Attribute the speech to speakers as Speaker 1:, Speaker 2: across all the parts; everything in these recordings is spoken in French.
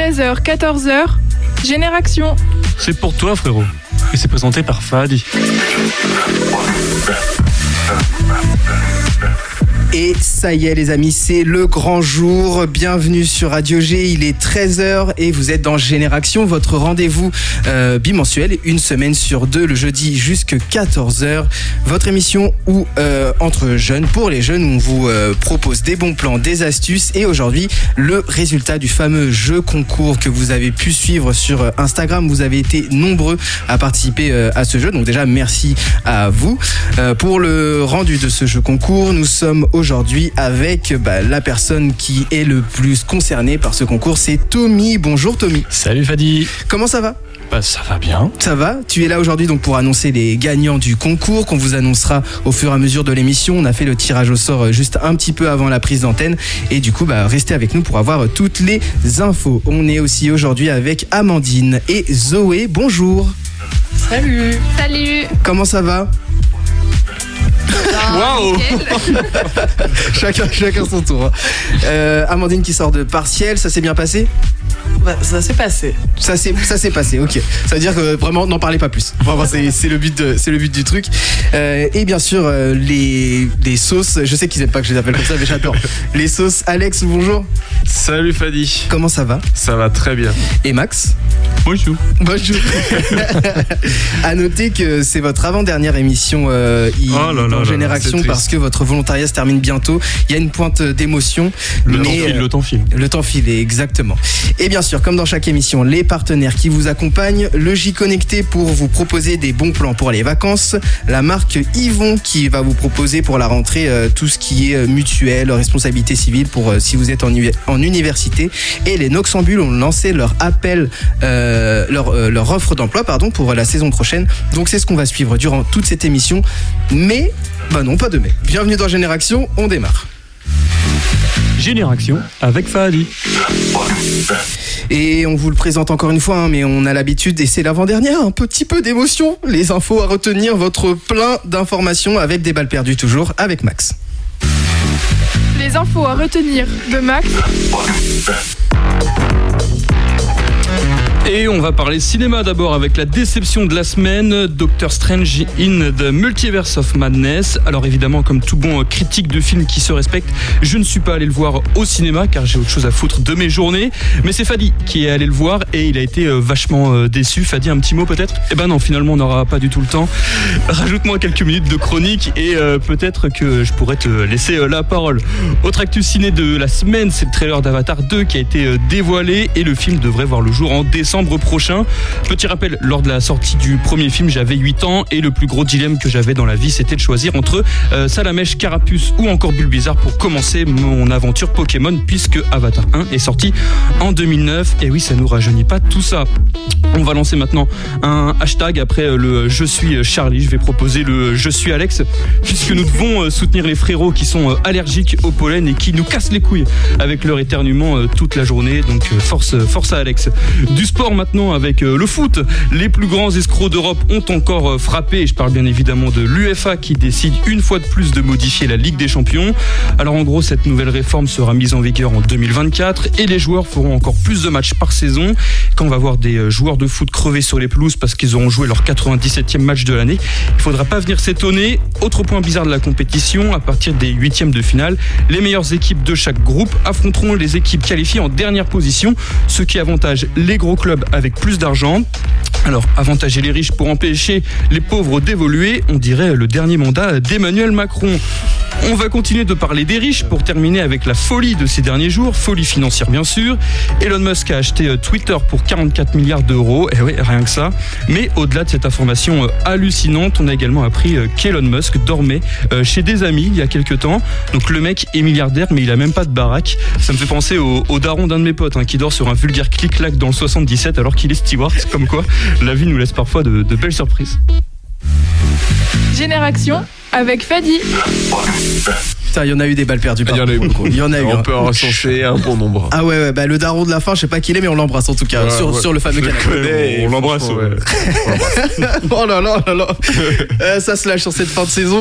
Speaker 1: 13h, 14h, Génération.
Speaker 2: C'est pour toi, frérot. Et c'est présenté par Fadi.
Speaker 3: Et ça y est les amis, c'est le grand jour. Bienvenue sur Radio G, il est 13h et vous êtes dans Génération, votre rendez-vous bimensuel, une semaine sur deux, le jeudi jusqu'à 14h. Votre émission où entre jeunes, pour les jeunes, on vous propose des bons plans, des astuces. Et aujourd'hui, le résultat du fameux jeu concours que vous avez pu suivre sur Instagram. Vous avez été nombreux à participer à ce jeu, donc déjà merci à vous. Pour le rendu de ce jeu concours, nous sommes aujourd'hui avec la personne qui est le plus concernée par ce concours, c'est Tommy. Bonjour Tommy.
Speaker 2: Salut Fadi.
Speaker 3: Comment ça va ?
Speaker 2: Ça va bien.
Speaker 3: Ça va ? Tu es là aujourd'hui donc pour annoncer les gagnants du concours qu'on vous annoncera au fur et à mesure de l'émission. On a fait le tirage au sort juste un petit peu avant la prise d'antenne et du coup restez avec nous pour avoir toutes les infos. On est aussi aujourd'hui avec Amandine et Zoé. Bonjour.
Speaker 4: Salut.
Speaker 1: Salut.
Speaker 3: Comment ça va ?
Speaker 2: Waouh.
Speaker 3: Chacun son tour. Amandine qui sort de partiel, ça s'est bien passé ?
Speaker 4: Ça s'est passé.
Speaker 3: Ça s'est passé, ok. Ça veut dire que vraiment, n'en parlez pas plus. Vraiment, c'est le but du truc. Et bien sûr, les sauces, je sais qu'ils aiment pas que je les appelle comme ça, mais j'adore. Les sauces. Alex, bonjour.
Speaker 5: Salut Fadi.
Speaker 3: Comment ça va ?
Speaker 5: Ça va très bien.
Speaker 3: Et Max ?
Speaker 2: Bonjour.
Speaker 3: À noter que c'est votre avant-dernière émission dans Génération parce que votre volontariat se termine bientôt. Il y a une pointe d'émotion.
Speaker 2: Le temps file.
Speaker 3: Le temps file, exactement. Et bien sûr, comme dans chaque émission, les partenaires qui vous accompagnent, le J Connecté pour vous proposer des bons plans pour les vacances, la marque Yvon qui va vous proposer pour la rentrée tout ce qui est mutuelle, responsabilité civile pour si vous êtes en université, et les Noxambules ont lancé leur appel, leur offre d'emploi pour la saison prochaine. Donc c'est ce qu'on va suivre durant toute cette émission. Mais, non, pas de mais. Bienvenue dans Génération, on démarre.
Speaker 2: Génération avec Fadi.
Speaker 3: Et on vous le présente encore une fois, mais on a l'habitude, et c'est l'avant-dernière, un petit peu d'émotion. Les infos à retenir, votre plein d'informations avec des balles perdues toujours, avec Max.
Speaker 1: Les infos à retenir de Max.
Speaker 2: Et on va parler cinéma d'abord avec la déception de la semaine, Doctor Strange in the Multiverse of Madness. Alors évidemment, comme tout bon critique de film qui se respecte, je ne suis pas allé le voir au cinéma car j'ai autre chose à foutre de mes journées. Mais c'est Fadi qui est allé le voir et il a été vachement déçu. Fadi, un petit mot peut-être ? Eh ben non, finalement on n'aura pas du tout le temps. Rajoute-moi quelques minutes de chronique et peut-être que je pourrais te laisser la parole. Autre actu ciné de la semaine, c'est le trailer d'Avatar 2 qui a été dévoilé et le film devrait voir le jour en décembre prochain. Petit rappel, lors de la sortie du premier film, j'avais 8 ans et le plus gros dilemme que j'avais dans la vie, c'était de choisir entre Salamèche, Carapuce ou encore Bulbizarre pour commencer mon aventure Pokémon, puisque Avatar 1 est sorti en 2009. Et oui, ça nous rajeunit pas tout ça. On va lancer maintenant un hashtag après le Je suis Charlie. Je vais proposer le Je suis Alex, puisque nous devons soutenir les frérots qui sont allergiques au pollen et qui nous cassent les couilles avec leur éternuement toute la journée. Donc force à Alex. Du sport maintenant avec le foot. Les plus grands escrocs d'Europe ont encore frappé. Je parle bien évidemment de l'UEFA qui décide une fois de plus de modifier la Ligue des Champions. Alors en gros, cette nouvelle réforme sera mise en vigueur en 2024 et les joueurs feront encore plus de matchs par saison. Quand on va voir des joueurs de foot crever sur les pelouses parce qu'ils auront joué leur 97e match de l'année, il faudra pas venir s'étonner. Autre point bizarre de la compétition, à partir des 8e de finale, les meilleures équipes de chaque groupe affronteront les équipes qualifiées en dernière position, ce qui avantage les gros clubs avec plus d'argent. Alors, avantager les riches pour empêcher les pauvres d'évoluer, on dirait le dernier mandat d'Emmanuel Macron. On va continuer de parler des riches pour terminer avec la folie de ces derniers jours, folie financière bien sûr. Elon Musk a acheté Twitter pour 44 milliards d'euros, et ouais, rien que ça. Mais au-delà de cette information hallucinante, on a également appris qu'Elon Musk dormait chez des amis il y a quelques temps. Donc le mec est milliardaire, mais il a même pas de baraque. Ça me fait penser au daron d'un de mes potes qui dort sur un vulgaire clic-clac dans le 77 alors qu'il est steward, comme quoi la vie nous laisse parfois de belles surprises.
Speaker 1: Génération avec Fadi.
Speaker 3: Putain, il y en a eu des balles perdues.
Speaker 5: Il y en a eu beaucoup.
Speaker 3: Il y en a eu.
Speaker 5: On peut en recenser un bon nombre.
Speaker 3: Ah ouais, le daron de la fin, je sais pas qui il est, mais on l'embrasse en tout cas, sur le fameux canapé.
Speaker 5: On l'embrasse, ouais.
Speaker 3: Oh là là. Ça se lâche sur cette fin de saison.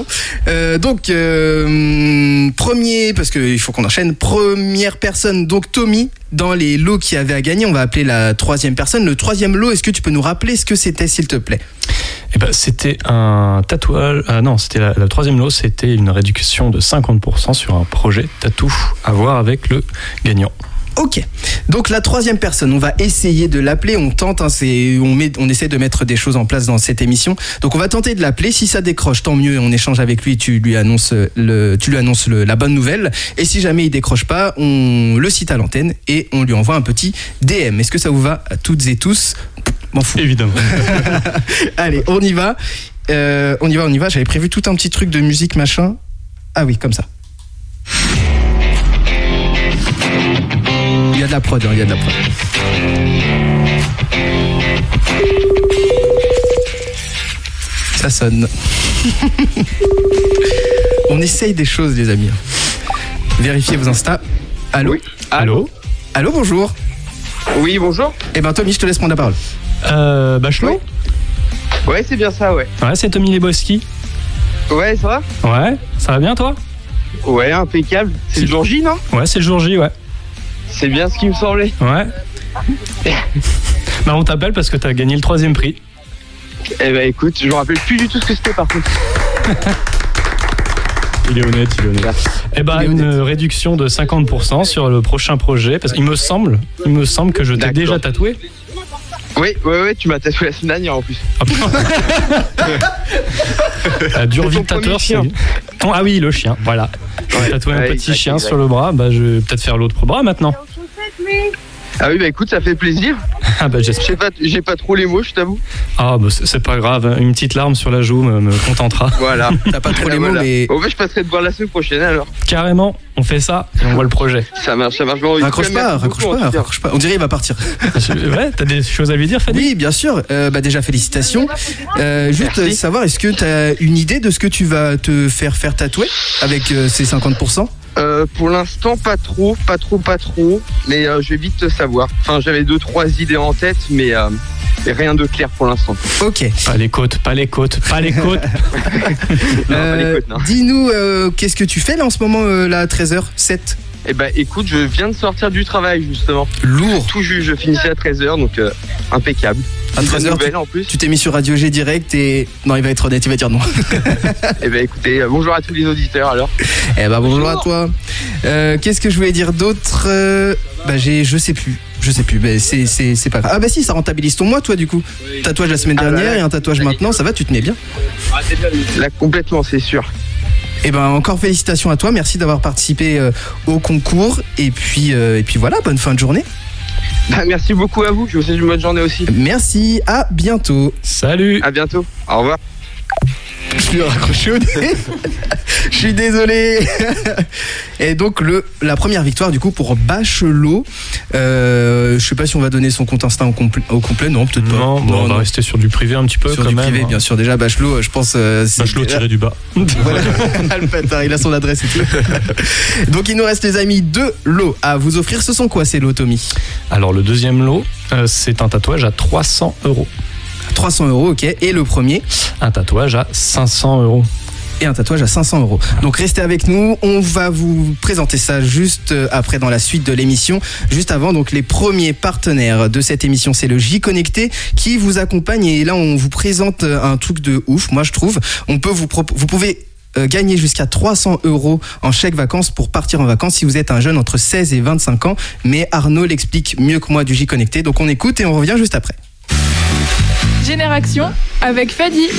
Speaker 3: Donc, premier, parce qu'il faut qu'on enchaîne, première personne, donc Tommy, dans les lots qui avaient à gagner, on va appeler la troisième personne. Le troisième lot, est-ce que tu peux nous rappeler ce que c'était, s'il te plaît ?
Speaker 6: Eh ben, c'était un tatouage. Non, c'était la troisième lot, c'était une réduction de 50% sur un projet tatou à voir avec le gagnant.
Speaker 3: Ok, donc la troisième personne, on va essayer de l'appeler, on tente, on essaie de mettre des choses en place dans cette émission. Donc on va tenter de l'appeler, si ça décroche, tant mieux, on échange avec lui, tu lui annonces la bonne nouvelle. Et si jamais il décroche pas, on le cite à l'antenne et on lui envoie un petit DM. Est-ce que ça vous va à toutes et tous ? M'en fous.
Speaker 6: Évidemment.
Speaker 3: Allez, on y va. On y va. J'avais prévu tout un petit truc de musique, machin. Ah oui, comme ça. Il y a de la prod, il y a de la prod. Ça sonne. On essaye des choses, les amis. Vérifiez vos Insta. Allô ?
Speaker 7: Oui.
Speaker 6: Allô ?
Speaker 3: Allô, bonjour.
Speaker 7: Oui, bonjour.
Speaker 3: Eh ben, Tommy, je te laisse prendre la parole.
Speaker 6: Bachelot ?
Speaker 7: Ouais, c'est bien ça, ouais.
Speaker 6: Ouais, c'est Tommy Leboski.
Speaker 7: Ouais, ça va ?
Speaker 6: Ouais, ça va bien toi ?
Speaker 7: Ouais, impeccable. C'est le jour J, non ?
Speaker 6: Ouais, c'est le jour J, ouais.
Speaker 7: C'est bien ce qui me semblait.
Speaker 6: Ouais. Bah, on t'appelle parce que t'as gagné le 3e prix.
Speaker 7: Eh ben écoute, je me rappelle plus du tout ce que c'était par contre.
Speaker 6: Il est honnête. Eh ben, une réduction de 50% sur le prochain projet, parce qu'il me semble que je t'ai
Speaker 7: D'accord.
Speaker 6: déjà tatoué.
Speaker 7: Oui, tu m'as tatoué la semaine dernière en plus.
Speaker 6: Dur
Speaker 7: C'est ton
Speaker 6: Dictateur,
Speaker 7: premier chien.
Speaker 6: Ah oui, le chien, voilà. J'ai tatoué un petit chien
Speaker 7: exact.
Speaker 6: sur le bras, bah je vais peut-être faire l'autre bras maintenant.
Speaker 7: Ah oui, bah écoute, ça fait plaisir.
Speaker 6: Ah bah j'espère.
Speaker 7: J'ai pas trop les mots, je t'avoue.
Speaker 6: Ah bah c'est pas grave, une petite larme sur la joue me contentera.
Speaker 7: Voilà.
Speaker 3: T'as pas trop les mots,
Speaker 7: Voilà.
Speaker 3: mais
Speaker 7: Bon, bah je passerai te voir la semaine prochaine alors.
Speaker 6: Carrément, on fait ça et on voit le projet.
Speaker 7: Ça marche. Bon,
Speaker 3: raccroche pas. On dirait il va partir.
Speaker 6: Ouais, t'as des choses à lui dire, Fanny ?
Speaker 3: Oui, bien sûr. Déjà, félicitations. Juste
Speaker 7: Merci.
Speaker 3: savoir, est-ce que tu as une idée de ce que tu vas te faire tatouer avec ces 50%?
Speaker 7: Pour l'instant, pas trop. Mais je vais vite savoir. Enfin, j'avais 2-3 idées en tête, mais rien de clair pour l'instant.
Speaker 3: Ok.
Speaker 6: Pas les côtes.
Speaker 7: Non, pas les côtes, non.
Speaker 3: Dis-nous, qu'est-ce que tu fais là en ce moment, là, à 13h07?
Speaker 7: Eh ben écoute, je viens de sortir du travail justement.
Speaker 3: Lourd.
Speaker 7: Tout juste, je finissais à 13h, donc impeccable.
Speaker 3: À
Speaker 7: Une bonne
Speaker 3: 13h,
Speaker 7: nouvelle, en plus.
Speaker 3: tu t'es mis sur Radio G direct et... Non, il va être honnête, il va dire non.
Speaker 7: Eh ben écoutez, bonjour à tous les auditeurs alors.
Speaker 3: Eh ben, bonjour à toi. Qu'est-ce que je voulais dire d'autre? Je sais plus. C'est pas grave. Ah bah si, ça rentabilise ton mois, toi, du coup. Tatouage la semaine dernière et un tatouage maintenant, ça va, tu te mets bien.
Speaker 7: Là, complètement, c'est sûr.
Speaker 3: Eh ben, encore félicitations à toi, merci d'avoir participé au concours. Et puis voilà, bonne fin de journée.
Speaker 7: Bah, merci beaucoup à vous, je vous souhaite une bonne journée aussi.
Speaker 3: Merci, à bientôt.
Speaker 6: Salut.
Speaker 7: À bientôt, au revoir.
Speaker 3: Je lui ai raccroché au nez. Je suis désolé. Et donc la première victoire du coup pour Bachelot. Je sais pas si on va donner son compte Insta au complet. Non, peut-être pas.
Speaker 6: Non, on va rester sur du privé un petit peu
Speaker 3: sur
Speaker 6: quand
Speaker 3: du
Speaker 6: même.
Speaker 3: privé, bien sûr. Déjà Bachelot, je pense.
Speaker 6: Bachelot tiré du bas.
Speaker 3: Voilà, le bâtard, il a son adresse et tout. Donc il nous reste, les amis, 2 lots à vous offrir. Ce sont quoi ces lots, Tommy?
Speaker 6: Alors le deuxième lot, c'est un tatouage à 300 €.
Speaker 3: 300 €, ok. Et le premier?
Speaker 6: Un tatouage à 500 €.
Speaker 3: Et un tatouage à 500 €. Donc restez avec nous, on va vous présenter ça juste après dans la suite de l'émission. Juste avant, donc les premiers partenaires de cette émission, c'est le J Connecté qui vous accompagne. Et là, on vous présente un truc de ouf, moi je trouve. Vous pouvez gagner jusqu'à 300 € en chèque vacances pour partir en vacances si vous êtes un jeune entre 16 et 25 ans. Mais Arnaud l'explique mieux que moi du J Connecté. Donc on écoute et on revient juste après.
Speaker 1: Génération avec Fadi.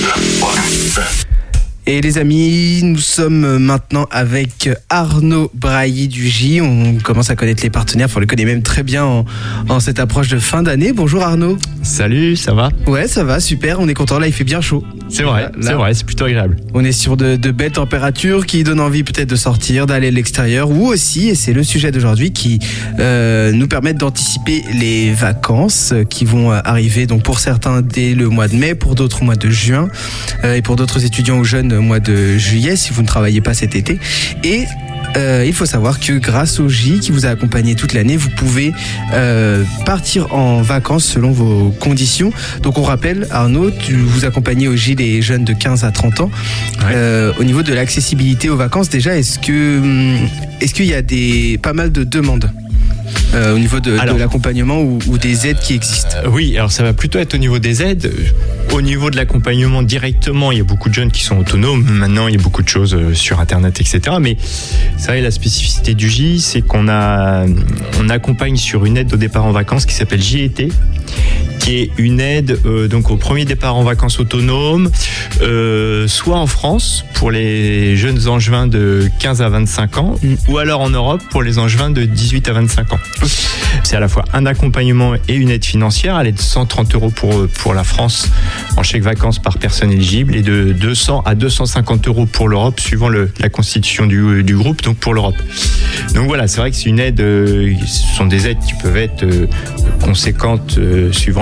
Speaker 3: Et les amis, nous sommes maintenant avec Arnaud Brailly du J. On commence à connaître les partenaires, on les connaît même très bien en cette approche de fin d'année. Bonjour Arnaud.
Speaker 8: Salut, ça va?
Speaker 3: Ouais, ça va, super, on est content, là il fait bien chaud.
Speaker 8: C'est vrai, c'est plutôt agréable.
Speaker 3: On est sur de belles températures qui donnent envie peut-être de sortir, d'aller à l'extérieur ou aussi, et c'est le sujet d'aujourd'hui, qui nous permettent d'anticiper les vacances qui vont arriver donc pour certains dès le mois de mai, pour d'autres au mois de juin et pour d'autres étudiants ou jeunes au mois de juillet si vous ne travaillez pas cet été. Et il faut savoir que grâce au J qui vous a accompagné toute l'année, vous pouvez partir en vacances selon vos conditions. Donc on rappelle, Arnaud, tu vous accompagnez au J les jeunes de 15 à 30 ans. Ouais. Au niveau de l'accessibilité aux vacances, déjà, est-ce qu'il y a pas mal de demandes? au niveau de l'accompagnement ou des aides qui existent?
Speaker 8: Oui, alors ça va plutôt être au niveau des aides. Au niveau de l'accompagnement directement, il y a beaucoup de jeunes qui sont autonomes. Maintenant, il y a beaucoup de choses sur Internet, etc. Mais c'est vrai, la spécificité du J, c'est qu'on accompagne sur une aide au départ en vacances qui s'appelle JET, qui est une aide donc au premier départ en vacances autonome, soit en France pour les jeunes angevins de 15 à 25 ans, ou alors en Europe pour les angevins de 18 à 25 ans. C'est à la fois un accompagnement et une aide financière. Elle est de 130 € pour la France en chèque vacances par personne éligible, et de 200 à 250 € pour l'Europe, suivant la constitution du groupe, donc pour l'Europe. Donc voilà, c'est vrai que c'est une aide, ce sont des aides qui peuvent être conséquentes suivant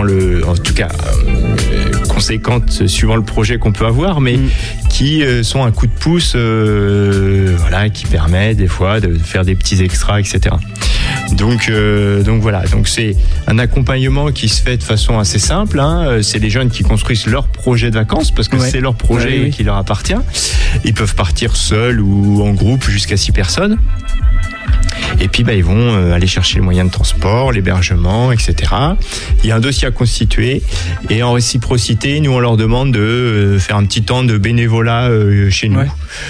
Speaker 8: conséquentes suivant le projet qu'on peut avoir, mais qui sont un coup de pouce, qui permet des fois de faire des petits extras, etc. Donc voilà, donc c'est un accompagnement qui se fait de façon assez simple. C'est les jeunes qui construisent leur projet de vacances, parce que c'est leur projet qui leur appartient. Ils peuvent partir seuls ou en groupe jusqu'à 6 personnes. Et puis ils vont aller chercher les moyens de transport, l'hébergement, etc. Il y a un dossier à constituer, et en réciprocité, nous on leur demande de faire un petit temps de bénévolat chez nous.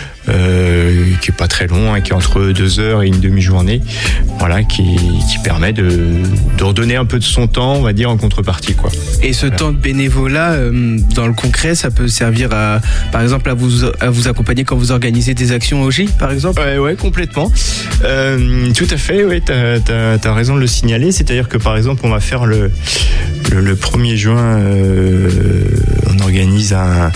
Speaker 8: Qui est pas très long, qui est entre 2 heures et une demi-journée, qui permet de redonner un peu de son temps, on va dire, en contrepartie, quoi.
Speaker 3: Et ce temps de bénévolat, dans le concret, ça peut servir par exemple, à vous accompagner quand vous organisez des actions au J, par exemple?
Speaker 8: Ouais, complètement. Tout à fait, ouais, t'as raison de le signaler. C'est-à-dire que, par exemple, on va faire le 1er juin, on organise un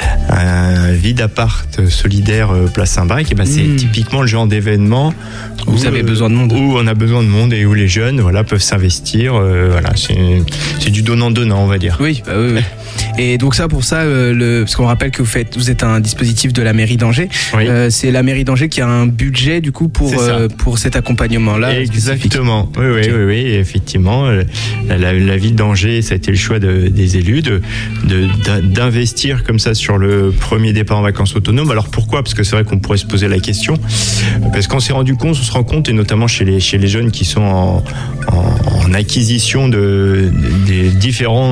Speaker 8: vide appart solidaire place Saint-Brieuc. Et c'est typiquement le genre d'événement
Speaker 3: où vous avez besoin de monde,
Speaker 8: où on a besoin de monde et où les jeunes peuvent s'investir. C'est du donnant-donnant, on va dire.
Speaker 3: Oui. Et donc parce qu'on rappelle que vous êtes un dispositif de la mairie d'Angers. Oui. C'est la mairie d'Angers qui a un budget du coup pour cet accompagnement-là.
Speaker 8: Exactement. Oui, effectivement. La ville d'Angers, ça a été le choix des élus d'investir comme ça sur le premier départ en vacances autonome. Alors pourquoi? Parce que c'est vrai qu'on pourrait se poser la question. Parce qu'on on se rend compte, et notamment chez les jeunes qui sont en acquisition des différents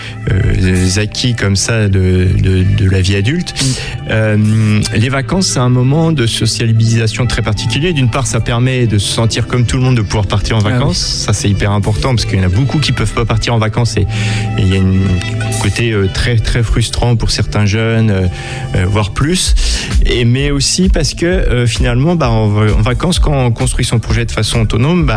Speaker 8: acquis comme ça de la vie adulte. Les vacances, c'est un moment de socialisation très particulier. D'une part, ça permet de se sentir comme tout le monde, de pouvoir partir en vacances. Ça, c'est hyper important, parce qu'il y en a beaucoup qui peuvent pas partir en vacances, et il y a un côté très très frustrant pour certains jeunes, voire plus. Mais aussi parce que finalement, en vacances, quand on construit son projet de façon autonome,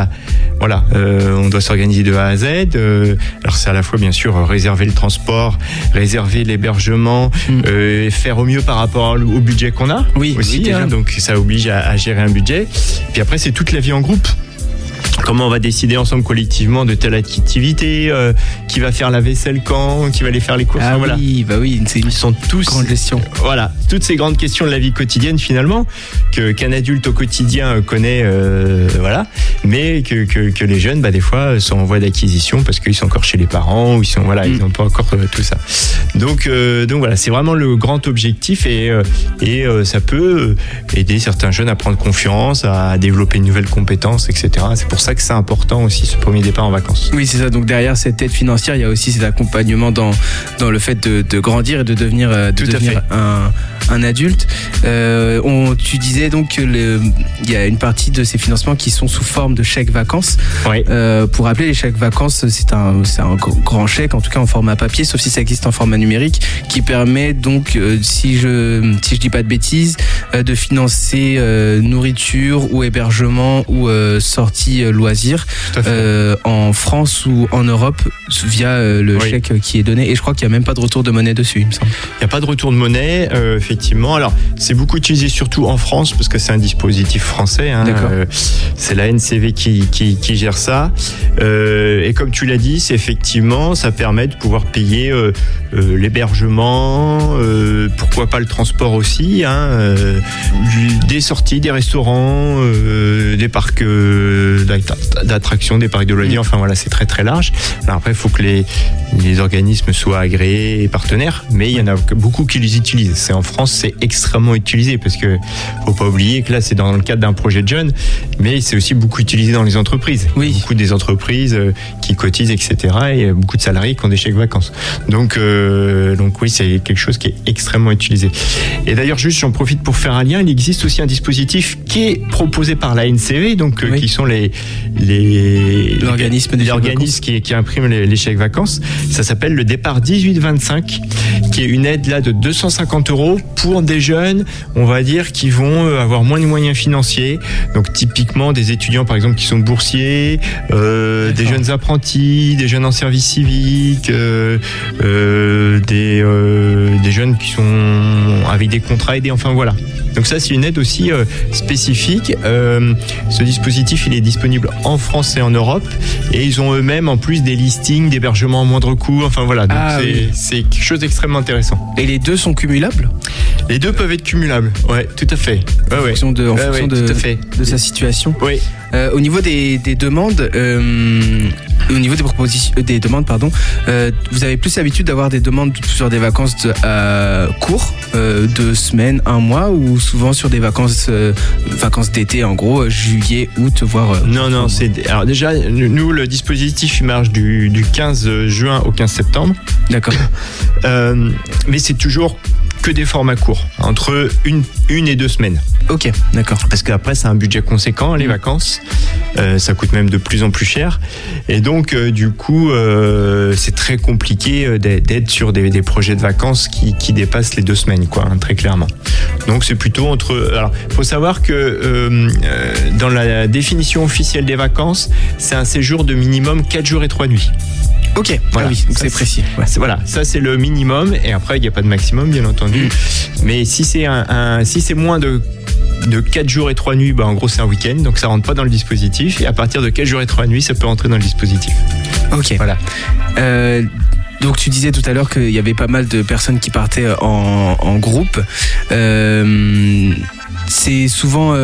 Speaker 8: on doit s'organiser de A à Z. Alors c'est à la fois bien sûr réserver le transport, réserver l'hébergement, faire au mieux par rapport au budget qu'on a. Oui, aussi. Donc ça oblige à gérer un budget. Puis après, c'est toute la vie en groupe. Comment on va décider ensemble collectivement de telle activité, qui va faire la vaisselle quand, qui va aller faire les courses.
Speaker 3: Ils sont tous grande gestion.
Speaker 8: Voilà, toutes ces grandes questions de la vie quotidienne finalement qu'un adulte au quotidien connaît, mais que les jeunes des fois sont en voie d'acquisition parce qu'ils sont encore chez les parents, ou ils n'ont pas encore tout ça. Donc voilà, c'est vraiment le grand objectif, et ça peut aider certains jeunes à prendre confiance, à développer de nouvelles compétences, etc. C'est pour ça que c'est important aussi, ce premier départ en vacances.
Speaker 3: Oui, c'est ça. Donc derrière cette aide financière, il y a aussi cet accompagnement dans le fait de grandir et de devenir un adulte. Tu disais donc qu'il y a une partie de ces financements qui sont sous forme de chèques vacances. Oui. Pour rappeler, les chèques vacances, c'est un grand chèque, en tout cas en format papier, sauf si ça existe en format numérique, qui permet donc, si je dis pas de bêtises, de financer nourriture ou hébergement ou sortie loisirs en France ou en Europe via le chèque qui est donné. Et je crois qu'il n'y a même pas de retour de monnaie dessus, il me semble.
Speaker 8: Il n'y a pas de retour de monnaie, effectivement. Alors, c'est beaucoup utilisé surtout en France parce que c'est un dispositif français. C'est la NCV qui gère ça. Et comme tu l'as dit, c'est effectivement, ça permet de pouvoir payer l'hébergement, pourquoi pas le transport aussi, des sorties, des restaurants, des parcs d'attractions, des parcs de loisirs. Enfin voilà, c'est très très large. Alors après, il faut que les organismes soient agréés et partenaires, mais il y en a beaucoup qui les utilisent. C'est en France. France, c'est extrêmement utilisé parce que faut pas oublier que là, c'est dans le cadre d'un projet de jeunes, mais c'est aussi beaucoup utilisé dans les entreprises.
Speaker 3: Oui.
Speaker 8: Beaucoup des entreprises qui cotisent, etc. Et beaucoup de salariés qui ont des chèques vacances. Donc oui, c'est quelque chose qui est extrêmement utilisé. Et d'ailleurs, juste, j'en profite pour faire un lien. Il existe aussi un dispositif qui est proposé par la NCV, donc qui sont
Speaker 3: l'organisme
Speaker 8: qui imprime les chèques vacances. Ça s'appelle le départ 18-25, qui est une aide là de 250 € pour des jeunes, on va dire, qui vont avoir moins de moyens financiers. Donc typiquement des étudiants, par exemple, qui sont boursiers, des jeunes apprentis, des jeunes en service civique, des jeunes qui sont avec des contrats aidés. Enfin voilà. Donc ça, c'est une aide aussi spécifique. Ce dispositif, il est disponible en France et en Europe, et ils ont eux-mêmes en plus des listings d'hébergement à moindre coût. Enfin voilà, donc c'est quelque chose d'extrêmement intéressant.
Speaker 3: Et les deux sont cumulables ?
Speaker 8: Les deux peuvent être cumulables. Ouais, tout à fait.
Speaker 3: En fonction de sa situation.
Speaker 8: Oui.
Speaker 3: Au niveau des demandes, au niveau des propositions, des demandes, pardon, vous avez plus l'habitude d'avoir des demandes sur des vacances courtes, 2 semaines, 1 mois, ou souvent sur des vacances d'été, en gros, juillet, août, voire.
Speaker 8: Non, alors déjà, nous, le dispositif il marche du 15 juin au 15 septembre.
Speaker 3: D'accord.
Speaker 8: Mais c'est toujours que des formats courts, entre une et 2 semaines.
Speaker 3: Ok, d'accord.
Speaker 8: Parce qu'après, c'est un budget conséquent, les vacances. Ça coûte même de plus en plus cher. Et donc, du coup, c'est très compliqué d'être sur des projets de vacances qui dépassent les 2 semaines, quoi, hein, très clairement. Donc, c'est plutôt entre... Alors, il faut savoir que dans la définition officielle des vacances, c'est un séjour de minimum 4 jours et 3 nuits.
Speaker 3: Ok,
Speaker 8: voilà.
Speaker 3: Oui, donc c'est précis. Ouais.
Speaker 8: Voilà, ça c'est le minimum, et après il n'y a pas de maximum, bien entendu. Mais si c'est si c'est moins de 4 jours et 3 nuits, en gros c'est un week-end, donc ça rentre pas dans le dispositif. Et à partir de 4 jours et 3 nuits, ça peut rentrer dans le dispositif.
Speaker 3: Ok.
Speaker 8: Voilà.
Speaker 3: Donc tu disais tout à l'heure qu'il y avait pas mal de personnes qui partaient en groupe. C'est souvent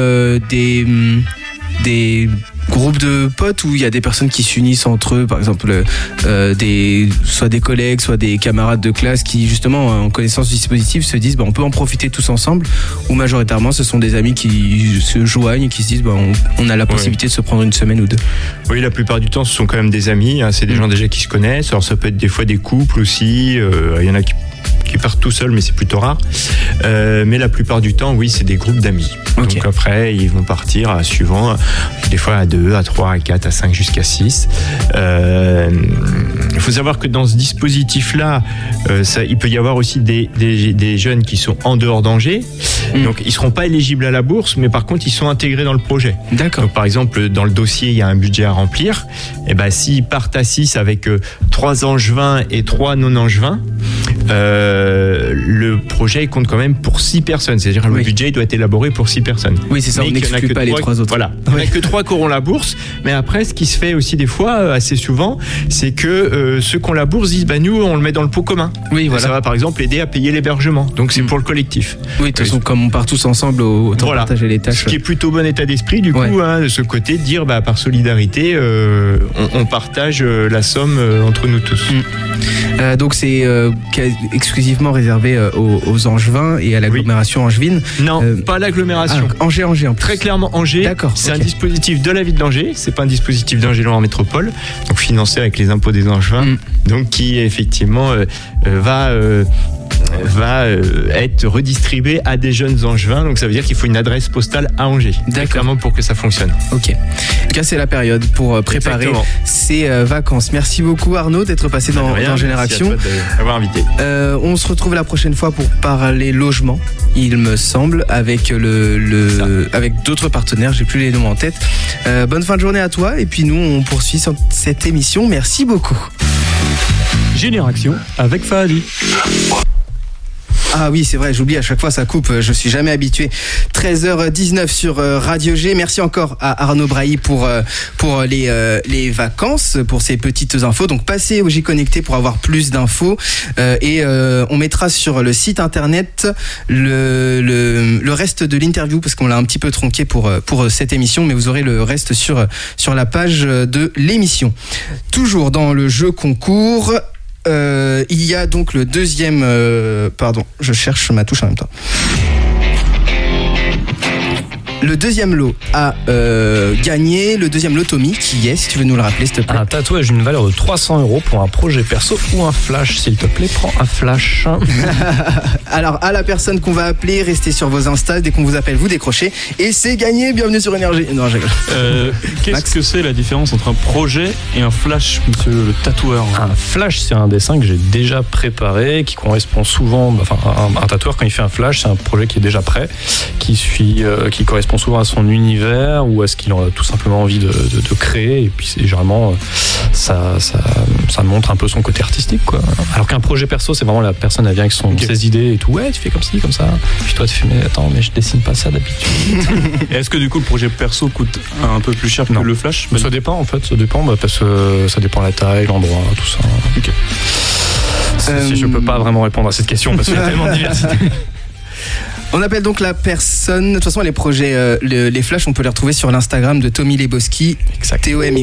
Speaker 3: des groupes de potes où il y a des personnes qui s'unissent entre eux, par exemple soit des collègues, soit des camarades de classe qui justement en connaissance du dispositif se disent on peut en profiter tous ensemble, ou majoritairement ce sont des amis qui se joignent et qui se disent on a la possibilité de se prendre une semaine ou 2.
Speaker 8: Oui, la plupart du temps ce sont quand même des amis, hein, c'est des gens déjà qui se connaissent. Alors ça peut être des fois des couples aussi, il y en a qui partent tout seuls, mais c'est plutôt rare. Mais la plupart du temps, oui, c'est des groupes d'amis. Okay. Donc après, ils vont partir suivant, des fois à 2, à 3, à 4, à 5, jusqu'à 6. Il faut savoir que dans ce dispositif-là, il peut y avoir aussi des jeunes qui sont en dehors d'Angers. Donc ils ne seront pas éligibles à la bourse, mais par contre, ils sont intégrés dans le projet.
Speaker 3: D'accord.
Speaker 8: Donc par exemple, dans le dossier, il y a un budget à remplir. Et s'ils partent à 6 avec 3 angevins et 3 non-angevins, le projet compte quand même pour 6 personnes. C'est-à-dire que le budget doit être élaboré pour 6 personnes.
Speaker 3: Oui, c'est ça, on n'exclut pas les 3 autres.
Speaker 8: Voilà. Il n'y en a que 3 qui auront la bourse. Mais après, ce qui se fait aussi des fois, assez souvent, c'est que ceux qui ont la bourse disent nous, on le met dans le pot commun.
Speaker 3: Oui, voilà.
Speaker 8: Ça va par exemple aider à payer l'hébergement. Donc c'est pour le collectif.
Speaker 3: Oui, de toute façon, comme on part tous ensemble, autant partager les tâches.
Speaker 8: Ce qui est plutôt bon état d'esprit, du coup, de ce côté, de dire par solidarité, on partage la somme entre nous tous.
Speaker 3: Donc c'est exclusivement réservé aux Angevins et à l'agglomération angevine.
Speaker 8: Non, pas l'agglomération.
Speaker 3: Angers en plus.
Speaker 8: Très clairement Angers.
Speaker 3: D'accord.
Speaker 8: C'est un dispositif de la ville d'Angers. C'est pas un dispositif d'Angers en métropole. Donc financé avec les impôts des Angevins. Donc qui effectivement va être redistribué à des jeunes angevins. Donc ça veut dire qu'il faut une adresse postale à Angers. Clairement pour que ça fonctionne.
Speaker 3: Ok. En tout cas, c'est la période pour préparer ces vacances. Merci beaucoup Arnaud d'être passé dans Génération.
Speaker 8: Merci à toi d'avoir invité.
Speaker 3: On se retrouve la prochaine fois pour parler logement, il me semble, avec avec d'autres partenaires. J'ai plus les noms en tête. Bonne fin de journée à toi. Et puis nous, on poursuit cette émission. Merci beaucoup.
Speaker 2: Génération avec Fahadi.
Speaker 3: Ah oui, c'est vrai, j'oublie à chaque fois, ça coupe, je suis jamais habitué. 13h19 sur Radio G. Merci encore à Arnaud Brailly pour les vacances, pour ces petites infos. Donc passez au J Connecté pour avoir plus d'infos et on mettra sur le site internet le reste de l'interview parce qu'on l'a un petit peu tronqué pour cette émission, mais vous aurez le reste sur la page de l'émission. Toujours dans le jeu concours. il y a donc le deuxième... pardon, je cherche ma touche en même temps. Le deuxième lot a gagné. Le deuxième lot, Tommy, qui est, si tu veux nous le rappeler, s'il te plaît.
Speaker 6: Un tatouage d'une valeur de 300 € pour un projet perso ou un flash, s'il te plaît, prends un flash.
Speaker 3: Alors, à la personne qu'on va appeler, restez sur vos Insta. Dès qu'on vous appelle, vous décrochez. Et c'est gagné. Bienvenue sur Énergie. Non, je rigole.
Speaker 2: Qu'est-ce que c'est la différence entre un projet et un flash, monsieur le tatoueur?
Speaker 6: Un flash, c'est un dessin que j'ai déjà préparé, qui correspond souvent... Enfin, un tatoueur, quand il fait un flash, c'est un projet qui est déjà prêt, qui correspond souvent à son univers ou à ce qu'il a tout simplement envie de créer, et puis c'est généralement ça montre un peu son côté artistique, quoi. Alors qu'un projet perso, c'est vraiment la personne, elle vient avec ses idées et tout, ouais, tu fais comme ci, comme ça, puis toi tu fais mais attends, mais je dessine pas ça d'habitude.
Speaker 2: Et est-ce que du coup le projet perso coûte un peu plus cher que le flash?
Speaker 6: Ça dépend en fait, parce que ça dépend la taille, l'endroit, tout ça.
Speaker 2: Okay.
Speaker 6: Si je peux pas vraiment répondre à cette question parce qu'il y a tellement de diversité.
Speaker 3: On appelle donc la personne. De toute façon, les projets, les flashs, on peut les retrouver sur l'Instagram de Tommy Leboski.
Speaker 6: Exact.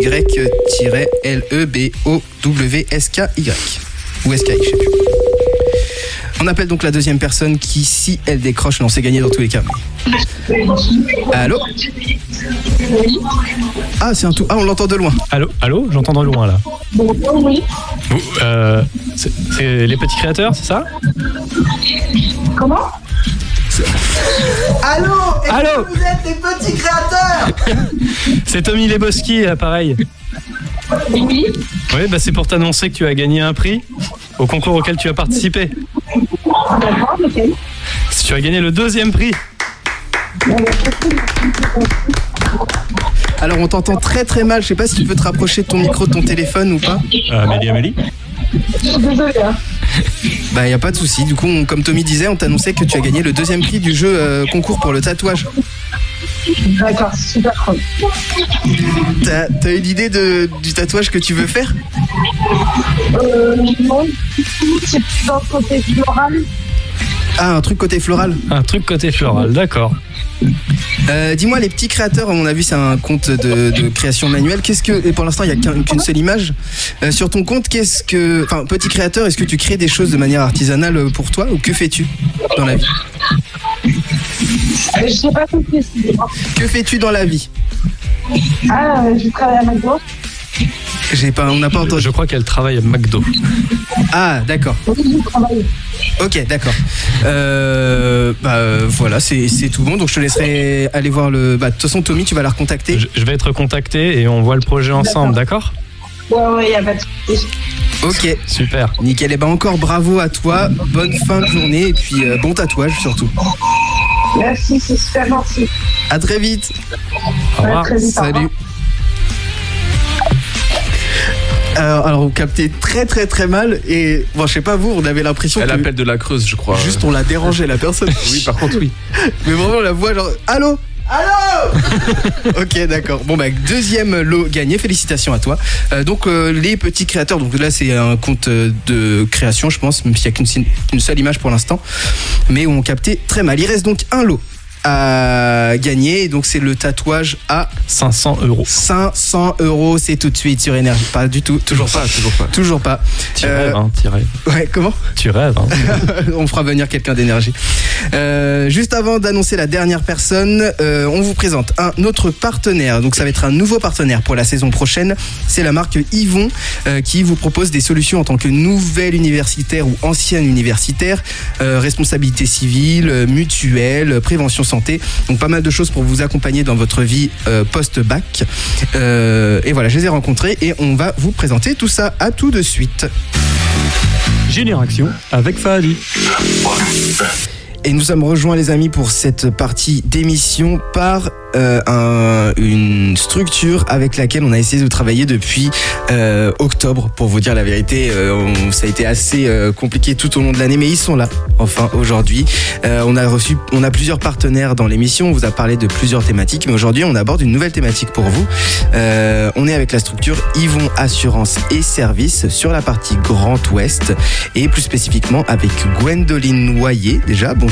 Speaker 3: TOMY-LEBOWSKY. Ou SKY, je sais plus. On appelle donc la deuxième personne qui, si elle décroche, non, c'est gagné dans tous les cas. Allô? Ah, c'est un tout. Ah, on l'entend de loin.
Speaker 6: Allô, j'entends de loin là.
Speaker 9: Oui.
Speaker 6: C'est les petits créateurs, c'est ça?
Speaker 9: Comment?
Speaker 3: Allô?
Speaker 6: Allô?
Speaker 3: Vous êtes les petits créateurs?
Speaker 6: C'est Tommy Leboski, pareil.
Speaker 9: Oui.
Speaker 6: Oui, c'est pour t'annoncer que tu as gagné un prix au concours auquel tu as participé.
Speaker 9: D'accord, ok.
Speaker 6: Tu as gagné le 2e prix.
Speaker 3: Alors, on t'entend très très mal. Je sais pas si tu peux te rapprocher de ton micro, de ton téléphone ou pas.
Speaker 6: Amélie.
Speaker 9: Je suis désolée.
Speaker 3: Y a pas de souci. Du coup, comme Tommy disait, on t'annonçait que tu as gagné le 2e prix du jeu concours pour le tatouage.
Speaker 9: D'accord, c'est super cool.
Speaker 3: T'as une idée du tatouage que tu veux faire?
Speaker 9: Non, c'est plus dans le côté floral.
Speaker 3: Ah, un truc côté floral.
Speaker 6: Un truc côté floral, d'accord.
Speaker 3: Dis-moi, les petits créateurs, on a vu, c'est un compte de création manuelle. Et pour l'instant, il n'y a qu'une seule image. Sur ton compte, petit créateur, est-ce que tu crées des choses de manière artisanale pour toi, ou que fais-tu dans la vie?
Speaker 9: Je sais pas compris.
Speaker 3: Que fais-tu dans la vie?
Speaker 9: Je travaille à McDo.
Speaker 3: On n'a pas entendu.
Speaker 6: Je crois qu'elle travaille à McDo.
Speaker 3: Ah, d'accord.
Speaker 9: Oui, je travaille.
Speaker 3: Ok, d'accord. Voilà, c'est tout bon. Donc je te laisserai aller voir le. De toute façon, Tommy, tu vas la recontacter.
Speaker 6: Je vais être contacté et on voit le projet ensemble, d'accord?
Speaker 9: Ouais, y a pas de souci.
Speaker 3: Ok.
Speaker 6: Super.
Speaker 3: Nickel. Et encore bravo à toi. Bonne fin de journée et puis bon tatouage surtout.
Speaker 9: Merci, c'est super gentil.
Speaker 3: À très vite.
Speaker 6: Au revoir.
Speaker 9: Très vite,
Speaker 3: Salut. Alors on captait très très très mal et je sais pas vous, on avait l'impression
Speaker 5: Elle appelle de la Creuse, je crois.
Speaker 3: Juste on l'a dérangé la personne.
Speaker 5: Oui, par contre oui.
Speaker 3: Mais vraiment la voix genre allô. Ok, d'accord. Bon, deuxième lot gagné. Félicitations à toi. Donc, les petits créateurs. Donc là, c'est un compte de création, je pense, même s'il n'y a qu'une seule image pour l'instant. Mais on captait très mal. Il reste donc un lot à gagner. Et donc, c'est le tatouage à
Speaker 6: 500 €.
Speaker 3: 500 €, c'est tout de suite sur Énergie. Pas du tout. Toujours pas.
Speaker 6: Tu rêves, tu rêves.
Speaker 3: Ouais, comment?
Speaker 6: Tu rêves,
Speaker 3: On fera venir quelqu'un d'Énergie. Juste avant d'annoncer la dernière personne, on vous présente un autre partenaire. Donc ça va être un nouveau partenaire pour la saison prochaine. C'est la marque Yvon qui vous propose des solutions en tant que nouvelle universitaire ou ancienne universitaire, responsabilité civile, mutuelle, prévention santé. Donc pas mal de choses pour vous accompagner dans votre vie post-bac. Et voilà, je les ai rencontrés et on va vous présenter tout ça. À tout de suite.
Speaker 2: Génération avec Fahadi.
Speaker 3: Et nous sommes rejoints les amis pour cette partie d'émission par une structure avec laquelle on a essayé de travailler depuis octobre, pour vous dire la vérité. Ça a été assez compliqué tout au long de l'année, mais ils sont là enfin aujourd'hui. On a plusieurs partenaires dans l'émission, on vous a parlé de plusieurs thématiques, mais aujourd'hui on aborde une nouvelle thématique pour vous. On est avec la structure Yvon Assurance et Services sur la partie Grand Ouest et plus spécifiquement avec Gwendoline Noyer. Déjà, bonjour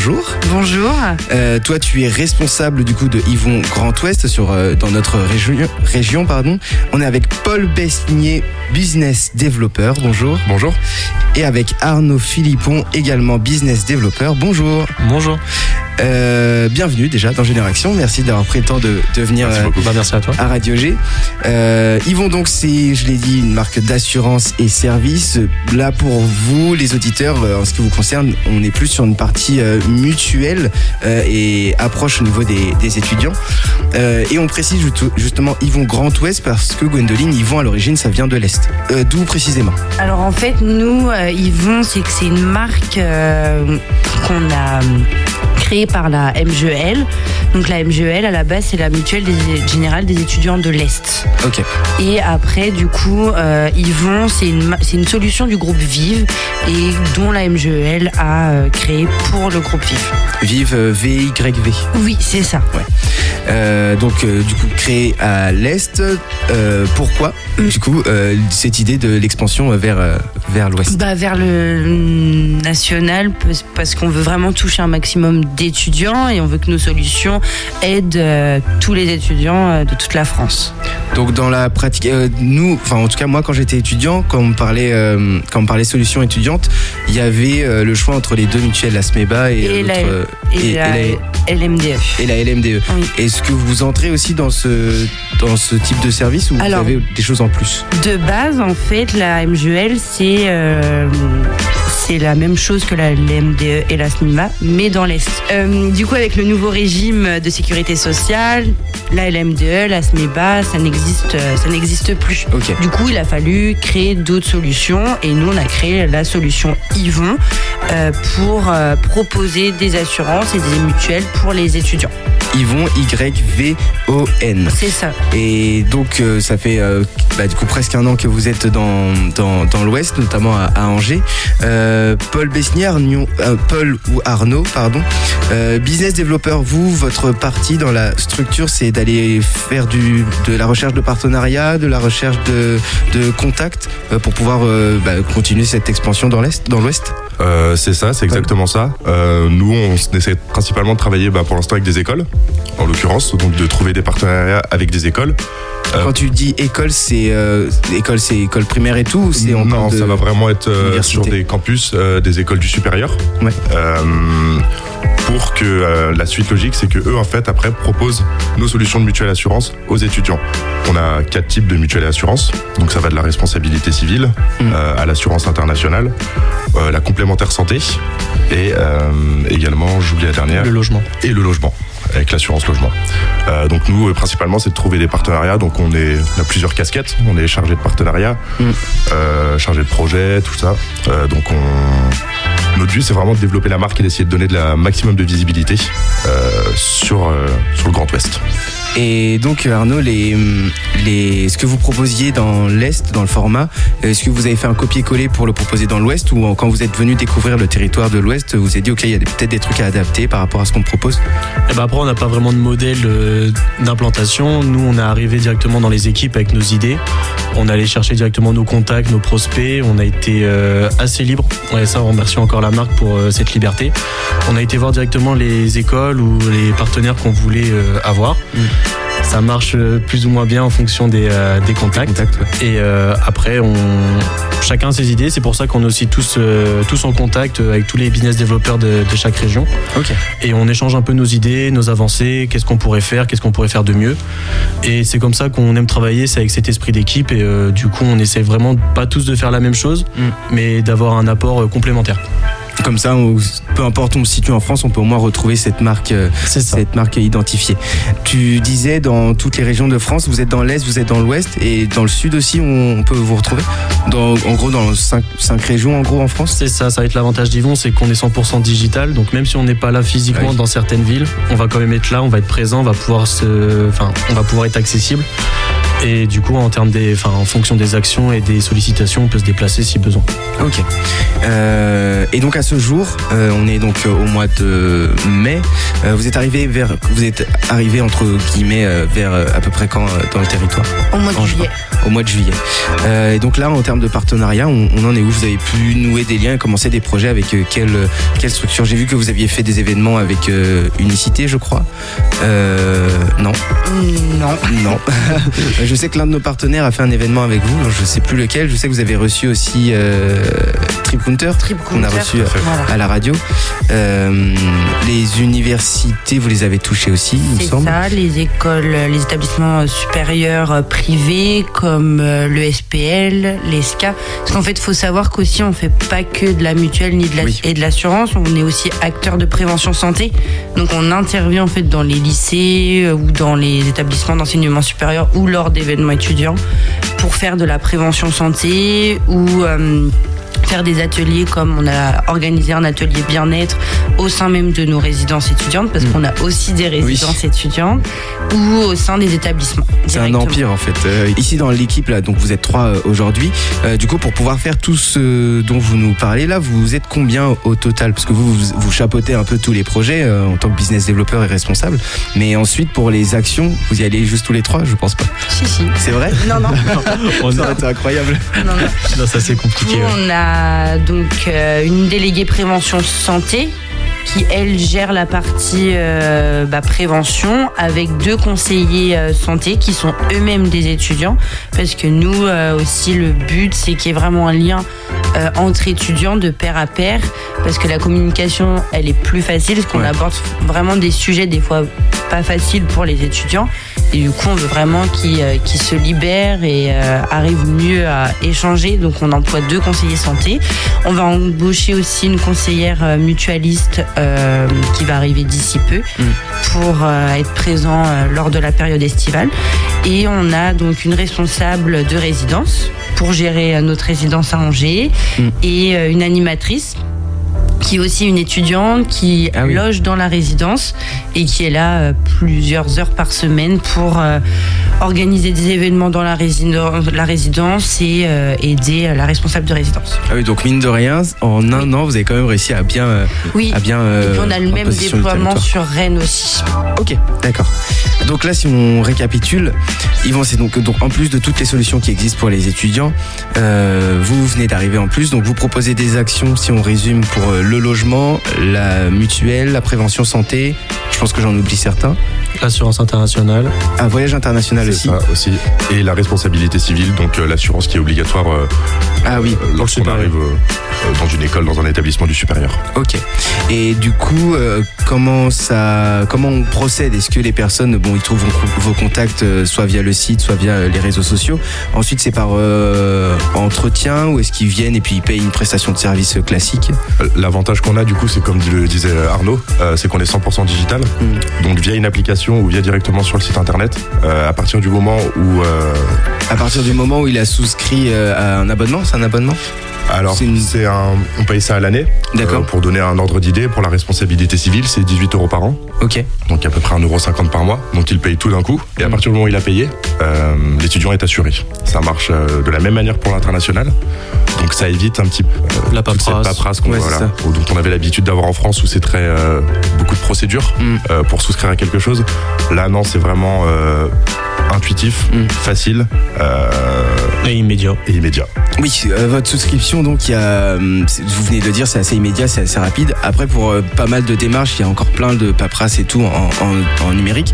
Speaker 3: bonjour.
Speaker 10: Bonjour.
Speaker 3: Toi, tu es responsable du coup de Yvon Grand Ouest dans notre région. On est avec Paul Besnier, business developer. Bonjour.
Speaker 5: Bonjour.
Speaker 3: Et avec Arnaud Philippon, également business developer. Bonjour.
Speaker 6: Bonjour.
Speaker 3: Bienvenue déjà dans Génération. Merci d'avoir pris le temps de venir
Speaker 6: merci à toi.
Speaker 3: à Radio G. Yvon, donc, c'est, je l'ai dit, une marque d'assurance et services. Là, pour vous, les auditeurs, en ce qui vous concerne, on est plus sur une partie mutuelle et approche au niveau des étudiants. Et on précise justement Yvon Grand Ouest parce que Gwendoline, Yvon à l'origine, ça vient de l'Est. D'où précisément?
Speaker 10: Alors en fait, nous, Yvon, c'est une marque qu'on a créée par la MGEL. Donc la MGEL, à la base, c'est la mutuelle générale des étudiants de l'Est.
Speaker 3: Ok.
Speaker 10: Et après, du coup, Yvon, c'est une solution du groupe Vive et dont la MGEL a créé pour le groupe Vive.
Speaker 3: Vive, VYV.
Speaker 10: Oui, c'est ça.
Speaker 3: Ouais. Donc, du coup, créé à l'Est. Pourquoi, du coup, cette idée de l'expansion vers l'Ouest?
Speaker 10: Vers le national, parce qu'on veut vraiment toucher un maximum d'étudiants et on veut que nos solutions aident tous les étudiants de toute la France.
Speaker 3: Donc dans la pratique, en tout cas moi quand j'étais étudiant, quand on me parlait solutions étudiantes, il y avait le choix entre les deux mutuelles, la SMEBA et
Speaker 10: la LMDE.
Speaker 3: Et la LMDE. Oui. Est-ce que vous entrez aussi dans ce type de service ou vous avez des choses en plus? De
Speaker 10: base, en fait, la MGEL, c'est la même chose que la LMDE et la SMEBA, mais dans l'Est. Du coup, avec le nouveau régime de sécurité sociale, la LMDE, la SMEBA, ça n'existe plus.
Speaker 3: Okay.
Speaker 10: Du coup, il a fallu créer d'autres solutions et nous, on a créé la solution Yvon pour proposer des assurances et des mutuelles pour les étudiants.
Speaker 3: Yvon, YVON.
Speaker 10: C'est ça.
Speaker 3: Et donc, ça fait du coup presque un an que vous êtes dans l'Ouest, notamment à Angers. Paul Besnier, Paul ou Arnaud, pardon. Business developer, votre partie dans la structure, c'est d'aller faire de la recherche de partenariat, de la recherche de contacts pour pouvoir continuer cette expansion dans l'Ouest.
Speaker 5: C'est ça, c'est exactement ça. Nous, on essaie principalement de travailler pour l'instant avec des écoles, en l'occurrence, donc de trouver des partenariats avec des écoles.
Speaker 3: Quand tu dis école, c'est école primaire et tout ou c'est
Speaker 5: non, ça va vraiment être sur des campus, des écoles du supérieur.
Speaker 3: Ouais.
Speaker 5: Pour que la suite logique, c'est que eux, en fait, après, proposent nos solutions de mutuelle assurance aux étudiants. On a 4 types de mutuelle assurance. Donc, ça va de la responsabilité civile à l'assurance internationale, la complémentaire santé et également, j'oublie la dernière.
Speaker 6: Le logement.
Speaker 5: Et le logement, avec l'assurance logement. Donc, nous, principalement, c'est de trouver des partenariats. Donc, on a plusieurs casquettes. On est chargé de partenariat, chargé de projet, tout ça. Donc, notre but, c'est vraiment de développer la marque et d'essayer de donner la maximum de visibilité sur le Grand Ouest.
Speaker 3: Et donc Arnaud, ce que vous proposiez dans l'Est, dans le format, est-ce que vous avez fait un copier-coller pour le proposer dans l'Ouest ou quand vous êtes venu découvrir le territoire de l'Ouest, vous avez dit ok, il y a peut-être des trucs à adapter par rapport à ce qu'on propose?
Speaker 6: Après, on n'a pas vraiment de modèle d'implantation. Nous, on est arrivé directement dans les équipes avec nos idées. On allait chercher directement nos contacts, nos prospects. On a été assez libre. Et ça, on remercie encore la marque pour cette liberté. On a été voir directement les écoles ou les partenaires qu'on voulait avoir. Ça marche plus ou moins bien en fonction des contacts. Ouais. Et après, chacun a ses idées. C'est pour ça qu'on est aussi tous en contact avec tous les business développeurs de chaque région.
Speaker 3: Okay.
Speaker 6: Et on échange un peu nos idées, nos avancées, qu'est-ce qu'on pourrait faire de mieux. Et c'est comme ça qu'on aime travailler, c'est avec cet esprit d'équipe. Et du coup, on essaie vraiment pas tous de faire la même chose, mais d'avoir un apport complémentaire.
Speaker 3: Comme ça, peu importe où on se situe en France, on peut au moins retrouver cette marque identifiée. Tu disais dans toutes les régions de France, vous êtes dans l'Est, vous êtes dans l'Ouest et dans le Sud aussi, on peut vous retrouver en gros dans 5 régions en France.
Speaker 6: C'est ça, ça va être l'avantage d'Yvon, c'est qu'on est 100% digital. Donc même si on n'est pas là physiquement dans certaines villes, on va quand même être là, on va être présent, on va pouvoir être accessible. Et du coup, en fonction des actions et des sollicitations, on peut se déplacer si besoin.
Speaker 3: Ok. Et donc à ce jour, on est donc au mois de mai. Vous êtes arrivé entre guillemets vers à peu près quand dans le territoire?
Speaker 10: Au mois de juillet.
Speaker 3: Au mois de juillet. Et donc là, en termes de partenariat, on en est où? Vous avez pu nouer des liens et commencer des projets avec quelle structure? J'ai vu que vous aviez fait des événements avec Unicité, je crois. Non. Non. Je sais que l'un de nos partenaires a fait un événement avec vous. Je sais plus lequel. Je sais que vous avez reçu aussi Tripcounter, qu'on a reçu à la radio. Les universités, vous les avez touchées aussi, il me semble.
Speaker 10: C'est ça, les écoles, les établissements supérieurs privés comme le SPL, les SCA. Parce qu'en fait, il faut savoir qu'aussi, on ne fait pas que de la mutuelle et de l'assurance. On est aussi acteur de prévention santé. Donc, on intervient en fait dans les lycées ou dans les établissements d'enseignement supérieur ou lors d'événements étudiants pour faire de la prévention santé ou faire des ateliers, comme on a organisé un atelier bien-être au sein même de nos résidences étudiantes, parce qu'on a aussi des résidences étudiantes, ou au sein des établissements.
Speaker 3: C'est un empire en fait. Ici dans l'équipe là, donc vous êtes 3 aujourd'hui. Du coup, pour pouvoir faire tout ce dont vous nous parlez là, vous êtes combien au total? Parce que vous chapeautez un peu tous les projets en tant que business développeur et responsable. Mais ensuite, pour les actions, vous y allez juste tous les 3? Je pense pas.
Speaker 10: Si.
Speaker 3: C'est vrai?
Speaker 10: Non.
Speaker 3: Ça aurait été incroyable.
Speaker 10: Non,
Speaker 6: ça c'est compliqué.
Speaker 10: On a donc une déléguée prévention santé qui, elle, gère la partie prévention avec 2 conseillers santé qui sont eux-mêmes des étudiants, parce que nous aussi, le but, c'est qu'il y ait vraiment un lien entre étudiants de pair à pair, parce que la communication, elle est plus facile, parce qu'on aborde vraiment des sujets des fois pas faciles pour les étudiants, et du coup, on veut vraiment qu'ils se libèrent et arrivent mieux à échanger. Donc, on emploie 2 conseillers santé. On va embaucher aussi une conseillère mutualiste qui va arriver d'ici peu pour être présent lors de la période estivale. Et on a donc une responsable de résidence pour gérer notre résidence à Angers et une animatrice qui est aussi une étudiante qui loge dans la résidence et qui est là plusieurs heures par semaine pour organiser des événements dans la résidence et aider la responsable de résidence.
Speaker 3: Ah oui, donc mine de rien, en un an, vous avez quand même réussi à bien...
Speaker 10: et puis on a le même déploiement sur Rennes aussi.
Speaker 3: Ok, d'accord. Donc là, si on récapitule, Yvan, c'est donc en plus de toutes les solutions qui existent pour les étudiants, vous venez d'arriver en plus, donc vous proposez des actions, si on résume, pour le logement, la mutuelle, la prévention santé, je pense que j'en oublie certains.
Speaker 6: L'assurance internationale.
Speaker 3: Un voyage international aussi.
Speaker 5: Ça aussi. Et la responsabilité civile, donc l'assurance qui est obligatoire lorsqu'on arrive dans une école, dans un établissement du supérieur.
Speaker 3: Ok. Et du coup, comment on procède? Est-ce que les personnes, ils trouvent vos contacts soit via le site, soit via les réseaux sociaux? Ensuite, c'est par entretien, ou est-ce qu'ils viennent et puis ils payent une prestation de service classique?
Speaker 5: L'avantage qu'on a, du coup, c'est comme le disait Arnaud, c'est qu'on est 100% digital. Donc via une application ou via directement sur le site internet, à partir du moment où il a souscrit à un abonnement. C'est un abonnement? Alors, on paye ça à l'année.
Speaker 3: D'accord.
Speaker 5: Pour donner un ordre d'idée, pour la responsabilité civile, c'est 18 € par an.
Speaker 3: Ok.
Speaker 5: Donc à peu près 1,50 € par mois. Donc il paye tout d'un coup. Et à partir du moment où il a payé, l'étudiant est assuré. Ça marche de la même manière pour l'international. Donc ça évite un petit peu
Speaker 6: la
Speaker 5: paperasse dont on avait l'habitude d'avoir en France, où c'est très beaucoup de procédures pour souscrire à quelque chose. Là, non, c'est vraiment intuitif, facile
Speaker 6: et immédiat.
Speaker 3: Oui, votre souscription, donc vous venez de le dire, c'est assez immédiat, c'est assez rapide. Après, pour pas mal de démarches, il y a encore plein de paperasse et tout en numérique.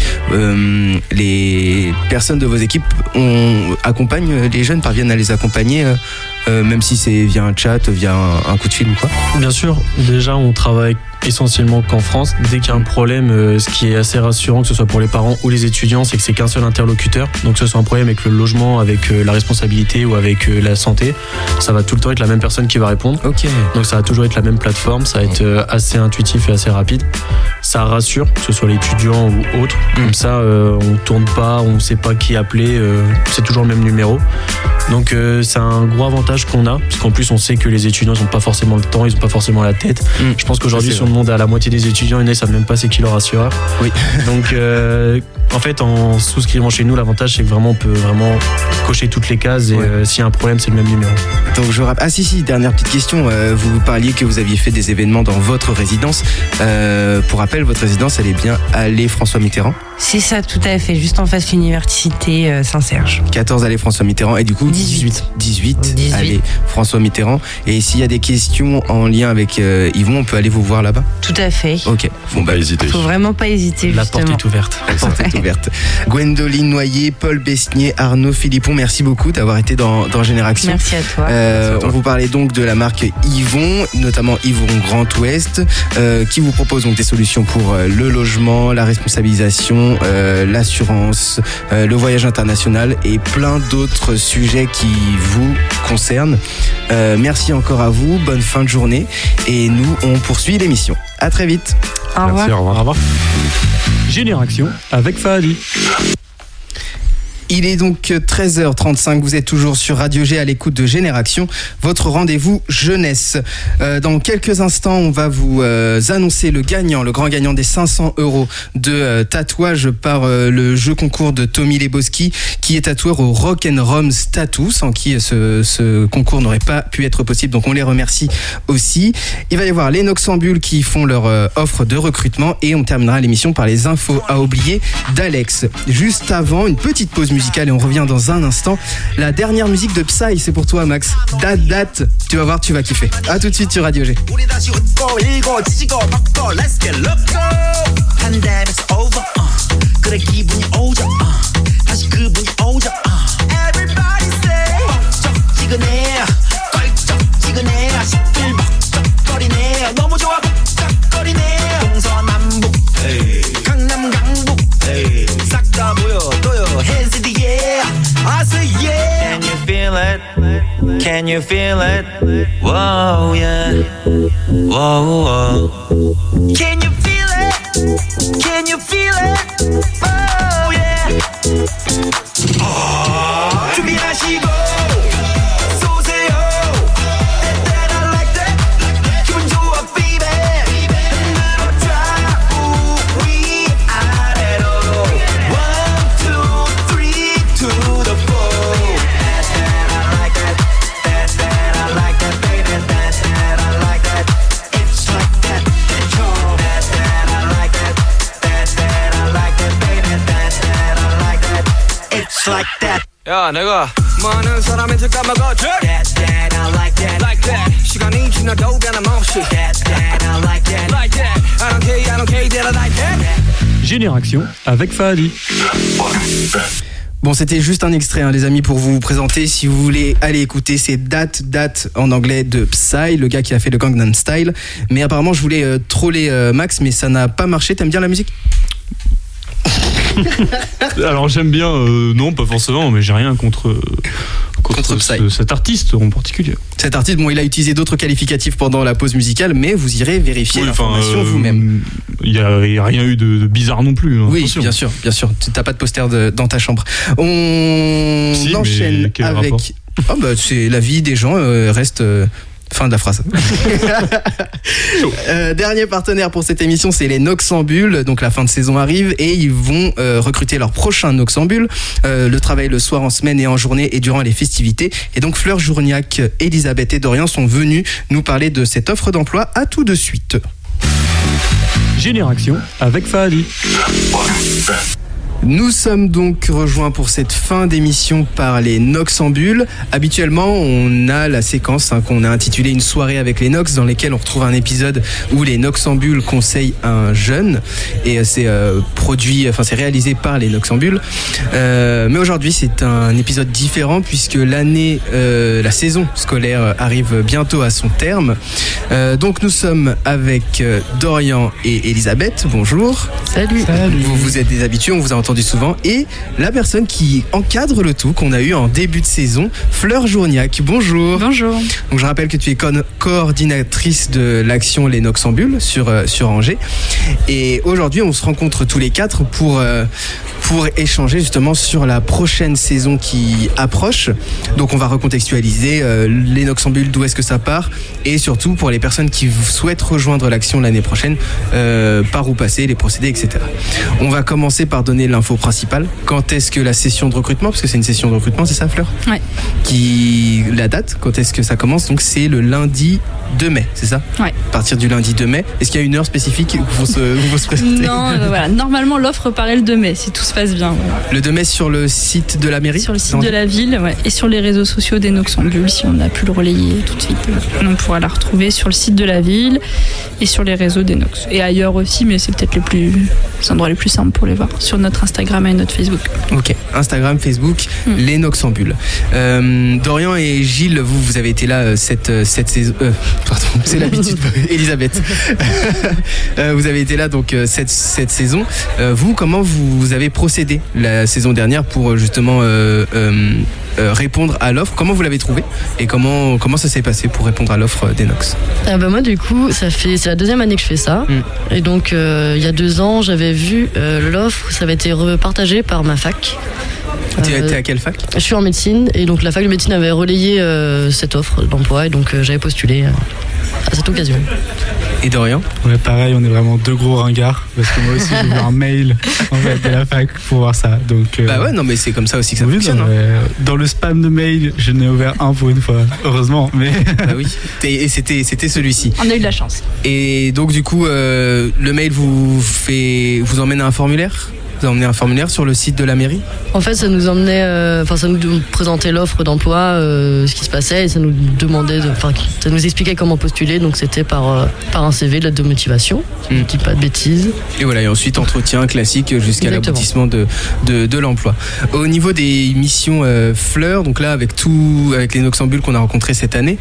Speaker 3: Les personnes de vos équipes accompagnent les jeunes, parviennent à les accompagner, même si c'est via un chat, via un coup de fil ou quoi?
Speaker 6: Bien sûr, déjà on travaille essentiellement qu'en France. Dès qu'il y a un problème, ce qui est assez rassurant, que ce soit pour les parents ou les étudiants, c'est que c'est qu'un seul interlocuteur. Donc que ce soit un problème avec le logement, avec la responsabilité ou avec la santé, ça va tout le temps être la même personne qui va répondre.
Speaker 3: Ok.
Speaker 6: Donc ça va toujours être la même plateforme, ça va être assez intuitif et assez rapide. Ça rassure, que ce soit l'étudiant ou autre. Comme ça, on tourne pas, on sait pas qui appeler, c'est toujours le même numéro. Donc c'est un gros avantage qu'on a, parce qu'en plus on sait que les étudiants ils n'ont pas forcément le temps, ils n'ont pas forcément la tête. Je pense qu'aujourd'hui si on demande à la moitié des étudiants, ils ne savent même pas c'est qui leur assureur.
Speaker 3: Oui.
Speaker 6: Donc en fait en souscrivant chez nous, l'avantage c'est que vraiment on peut vraiment cocher toutes les cases et s'il y a un problème c'est le même numéro.
Speaker 3: Donc je rappelle, dernière petite question, vous parliez que vous aviez fait des événements dans votre résidence. Pour rappel, rappelle, votre résidence, elle est bien allée François Mitterrand.
Speaker 10: C'est ça, tout à fait, juste en face l'université Saint-Serge.
Speaker 3: 14 allée François Mitterrand et du coup 18 allée François Mitterrand. Et s'il y a des questions en lien avec Yvon, on peut aller vous voir là-bas.
Speaker 10: Tout à fait.
Speaker 3: Ok.
Speaker 5: Bon, pas hésiter.
Speaker 10: Faut vraiment pas hésiter.
Speaker 6: La
Speaker 10: justement.
Speaker 6: porte est ouverte.
Speaker 3: La porte est ouverte. Gwendoline Noyer, Paul Besnier, Arnaud Philippon, merci beaucoup d'avoir été dans Génération.
Speaker 10: Merci à toi.
Speaker 3: On vous parlait donc de la marque Yvon, notamment Yvon Grand Ouest, qui vous propose donc des solutions pour le logement, la responsabilisation, l'assurance, le voyage international et plein d'autres sujets qui vous concernent. Merci encore à vous, bonne fin de journée et nous on poursuit l'émission. À très vite.
Speaker 10: Au revoir.
Speaker 5: Merci, au revoir.
Speaker 6: Au revoir.
Speaker 2: Génération avec Fahadi.
Speaker 3: Il est donc 13h35, vous êtes toujours sur Radio G à l'écoute de Génération, votre rendez-vous jeunesse. Dans quelques instants, on va vous annoncer le grand gagnant des 500 € de tatouage par le jeu concours de Tommy Leboski, qui est tatoueur au Rock'n'Roms Tattoo, sans qui ce concours n'aurait pas pu être possible, donc on les remercie aussi. Il va y avoir les Noxambules qui font leur offre de recrutement et on terminera l'émission par les infos à oublier d'Alex. Juste avant, une petite pause musicale et on revient dans un instant. La dernière musique de Psy, c'est pour toi Max. Date, tu vas voir, tu vas kiffer. A tout de suite sur Radio G.
Speaker 11: Can you feel it? Whoa, yeah. Whoa, whoa. Can you feel it? Can you feel it? Oh, yeah. Oh, 준비하시고 쏘세요. That I like that. 기분 좋아, baby. 흔들어줘 우리 아래로. 1, 2, 3 to the 4. Like that. 야, 내가 많은 사람한테 까먹었지. That, I like that. Like that. 시간이 지나도 변함없이. That, I like that. Like that. I don't care, that I like that.
Speaker 2: Génération avec Fahadi.
Speaker 3: Bon, c'était juste un extrait, les amis, pour vous présenter. Si vous voulez aller écouter, c'est Date en anglais de Psy, le gars qui a fait le Gangnam Style. Mais apparemment, je voulais troller Max, mais ça n'a pas marché. T'aimes bien la musique ?
Speaker 2: Alors j'aime bien, non pas forcément, mais j'ai rien contre cet artiste en particulier.
Speaker 3: Cet artiste, bon, il a utilisé d'autres qualificatifs pendant la pause musicale, mais vous irez vérifier l'information vous-même.
Speaker 2: Il n'y a rien eu de bizarre non plus.
Speaker 3: Oui,
Speaker 2: attention.
Speaker 3: bien sûr. Tu n'as pas de poster dans ta chambre. On enchaîne avec... Oh, bah, c'est la vie des gens, reste... Fin de la phrase. Dernier partenaire pour cette émission, c'est les Noxambules. Donc la fin de saison arrive et ils vont recruter leur prochain Noxambule. Le travail le soir, en semaine et en journée et durant les festivités. Et donc Fleur Journiac, Elisabeth et Dorian sont venus nous parler de cette offre d'emploi. À tout de suite.
Speaker 2: Génération avec Fahadi.
Speaker 3: Nous sommes donc rejoints pour cette fin d'émission par les Noxambules. Habituellement, on a la séquence qu'on a intitulée Une soirée avec les Nox, dans lesquelles on retrouve un épisode où les Noxambules conseillent un jeune. Et c'est c'est réalisé par les Noxambules. Mais aujourd'hui, c'est un épisode différent puisque la saison scolaire arrive bientôt à son terme. Donc nous sommes avec Dorian et Elisabeth. Bonjour.
Speaker 10: Salut.
Speaker 3: Vous êtes des habitués, on vous a entendu souvent, et la personne qui encadre le tout qu'on a eu en début de saison, Fleur Journiac. Bonjour.
Speaker 1: Bonjour.
Speaker 3: Donc je rappelle que tu es coordinatrice de l'action Les Noxambules sur Angers, et aujourd'hui on se rencontre tous les quatre pour échanger justement sur la prochaine saison qui approche. Donc on va recontextualiser les Noxambules, d'où est-ce que ça part, et surtout pour les personnes qui souhaitent rejoindre l'action l'année prochaine, par où passer, les procédés, etc. On va commencer par donner l'info l'info principale. Quand est-ce que la session de recrutement, parce que c'est une session de recrutement, c'est ça, Fleur ?
Speaker 1: Ouais.
Speaker 3: La date, quand est-ce que ça commence ? Donc c'est le lundi 2 mai, c'est ça ?
Speaker 1: Ouais.
Speaker 3: À partir du lundi 2 mai. Est-ce qu'il y a une heure spécifique où vous se présenter ?
Speaker 1: Non, voilà. Normalement, l'offre paraît le 2 mai, si tout se passe bien.
Speaker 3: Le 2 mai sur le site de la mairie ?
Speaker 1: Sur le site de la ville, ouais. Et sur les réseaux sociaux des Noxambules, si on a pu le relayer tout de suite. On pourra la retrouver sur le site de la ville et sur les réseaux des Nox. Et ailleurs aussi, mais c'est peut-être les endroits les plus simples pour les voir. Sur notre Instagram et notre Facebook.
Speaker 3: Ok, Instagram, Facebook, les Noxambules. Dorian et Gilles, vous avez été là cette saison. Pardon, c'est l'habitude, Elisabeth. Vous avez été là donc cette saison. Vous, comment vous avez procédé la saison dernière pour justement répondre à l'offre ? Comment vous l'avez trouvé et comment ça s'est passé pour répondre à l'offre des Nox ?
Speaker 12: Moi du coup, c'est la deuxième année que je fais ça. Et donc il y a 2 ans, j'avais vu l'offre, ça avait été repartagé par ma fac.
Speaker 3: T'es à quelle fac ?
Speaker 12: Je suis en médecine et donc la fac de médecine avait relayé cette offre d'emploi et donc j'avais postulé à cette occasion.
Speaker 3: Et Dorian ?
Speaker 13: Ouais, pareil, on est vraiment 2 gros ringards parce que moi aussi j'ai eu un mail en fait de la fac pour voir ça. Donc
Speaker 3: bah ouais, non mais c'est comme ça aussi que ça fonctionne.
Speaker 13: Dans le spam de mail, je n'ai ouvert un pour une fois, heureusement. Mais
Speaker 3: bah oui. Et c'était celui-ci.
Speaker 1: On a eu de la chance.
Speaker 3: Et donc du coup, le mail vous emmène à un formulaire ? Vous emmenez un formulaire sur le site de la mairie ?
Speaker 12: En fait, ça nous emmenait, ça nous présentait l'offre d'emploi, ce qui se passait, et ça nous demandait, ça nous expliquait comment postuler. Donc c'était par un CV, lettre de motivation, si je ne dis pas de bêtises.
Speaker 3: Et voilà, et ensuite entretien classique jusqu'à l'aboutissement de l'emploi. Au niveau des missions Fleur, donc là avec les Noxambules qu'on a rencontrés cette année,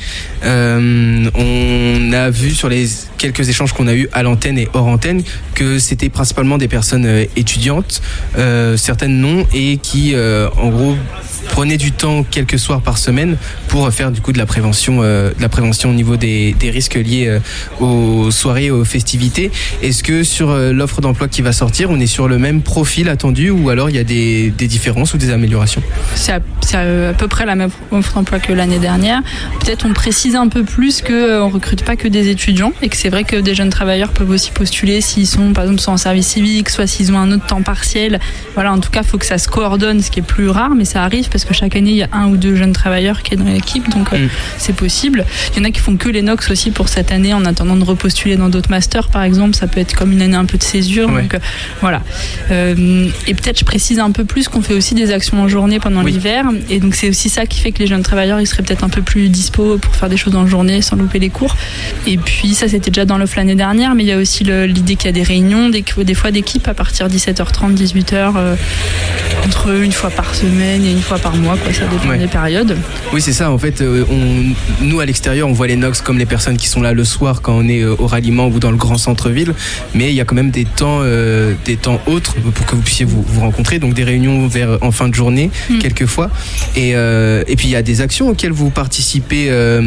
Speaker 3: on a vu sur les quelques échanges qu'on a eu à l'antenne et hors antenne que c'était principalement des personnes étudiantes, certaines non, et qui en gros prenaient du temps quelques soirs par semaine pour faire du coup de la prévention au niveau des risques liés aux soirées et aux festivités. Est-ce que sur l'offre d'emploi qui va sortir, on est sur le même profil attendu ou alors il y a des différences ou des améliorations ?
Speaker 1: C'est à peu près la même offre d'emploi que l'année dernière. Peut-être on précise un peu plus qu'on ne recrute pas que des étudiants et que c'est vrai que des jeunes travailleurs peuvent aussi postuler s'ils sont par exemple soit en service civique, soit s'ils ont un autre temps partiel. Voilà, en tout cas, il faut que ça se coordonne, ce qui est plus rare, mais ça arrive parce que chaque année, il y a 1 ou 2 jeunes travailleurs qui est dans l'équipe, donc c'est possible. Il y en a qui font que les Nox aussi pour cette année en attendant de repostuler dans d'autres masters, par exemple. Ça peut être comme une année un peu de césure. Ouais. Donc voilà. Et peut-être je précise un peu plus qu'on fait aussi des actions en journée pendant l'hiver. Et donc c'est aussi ça qui fait que les jeunes travailleurs, ils seraient peut-être un peu plus dispo pour faire des choses en journée sans louper les cours. Et puis ça, c'était déjà dans l'offre l'année dernière, mais il y a aussi l'idée qu'il y a des réunions, des fois d'équipe à partir de 17h30, 18h, entre une fois par semaine et une fois par mois, quoi, ça dépend des périodes.
Speaker 3: Oui, c'est ça. En fait, nous à l'extérieur, on voit les Nox comme les personnes qui sont là le soir quand on est au ralliement ou dans le grand centre-ville, mais il y a quand même des temps autres pour que vous puissiez vous rencontrer, donc des réunions en fin de journée, quelquefois. Et puis il y a des actions auxquelles vous participez.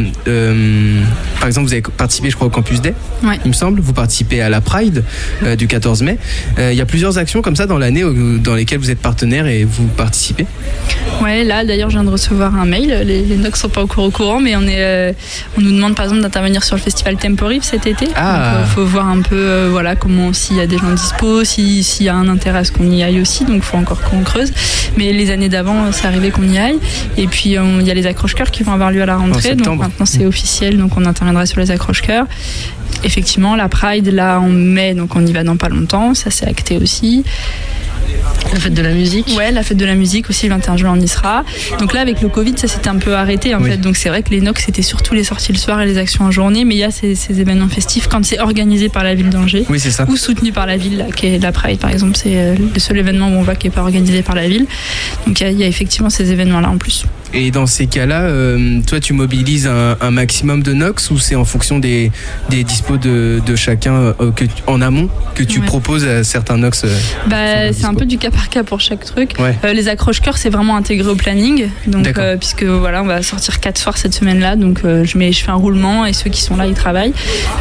Speaker 3: Par exemple, vous avez participé, je crois, au Campus Day, il me semble. Vous participez à la Pride du 14 mai. Il y a plusieurs actions comme ça dans l'année dans lesquelles vous êtes partenaire et vous participez.
Speaker 1: Ouais, là d'ailleurs je viens de recevoir un mail, les Nox sont pas encore au courant, mais on nous demande par exemple d'intervenir sur le festival Temporive cet été. Donc faut voir un peu comment, s'il y a des gens dispo, s'il y a un intérêt à ce qu'on y aille aussi, donc il faut encore qu'on creuse. Mais les années d'avant, c'est arrivé qu'on y aille. Et puis il y a les accroche-cœurs qui vont avoir lieu à la rentrée, donc maintenant c'est officiel, donc on interviendra sur les accroche-cœurs. Effectivement, la Pride là en mai, donc on y va dans pas longtemps, ça c'est acté aussi.
Speaker 12: La fête de la musique.
Speaker 1: Ouais, la fête de la musique aussi, le 21 juin on y sera. Donc là avec le Covid, ça s'était un peu arrêté en fait. Donc c'est vrai que les Nox c'était surtout les sorties le soir et les actions en journée, mais il y a ces événements festifs quand c'est organisé par la ville d'Angers ou soutenu par la ville, là, qui est la Pride par exemple, c'est le seul événement où on voit qui n'est pas organisé par la ville. Donc il y a effectivement ces événements là en plus.
Speaker 3: Et dans ces cas-là, toi tu mobilises un maximum de Nox ou c'est en fonction des dispos de chacun en amont que tu proposes à certains Nox
Speaker 1: c'est un peu du cas par cas pour chaque truc. Les accroche-cœurs c'est vraiment intégré au planning, donc puisque on va sortir 4 soirs cette semaine-là, donc je fais un roulement et ceux qui sont là ils travaillent.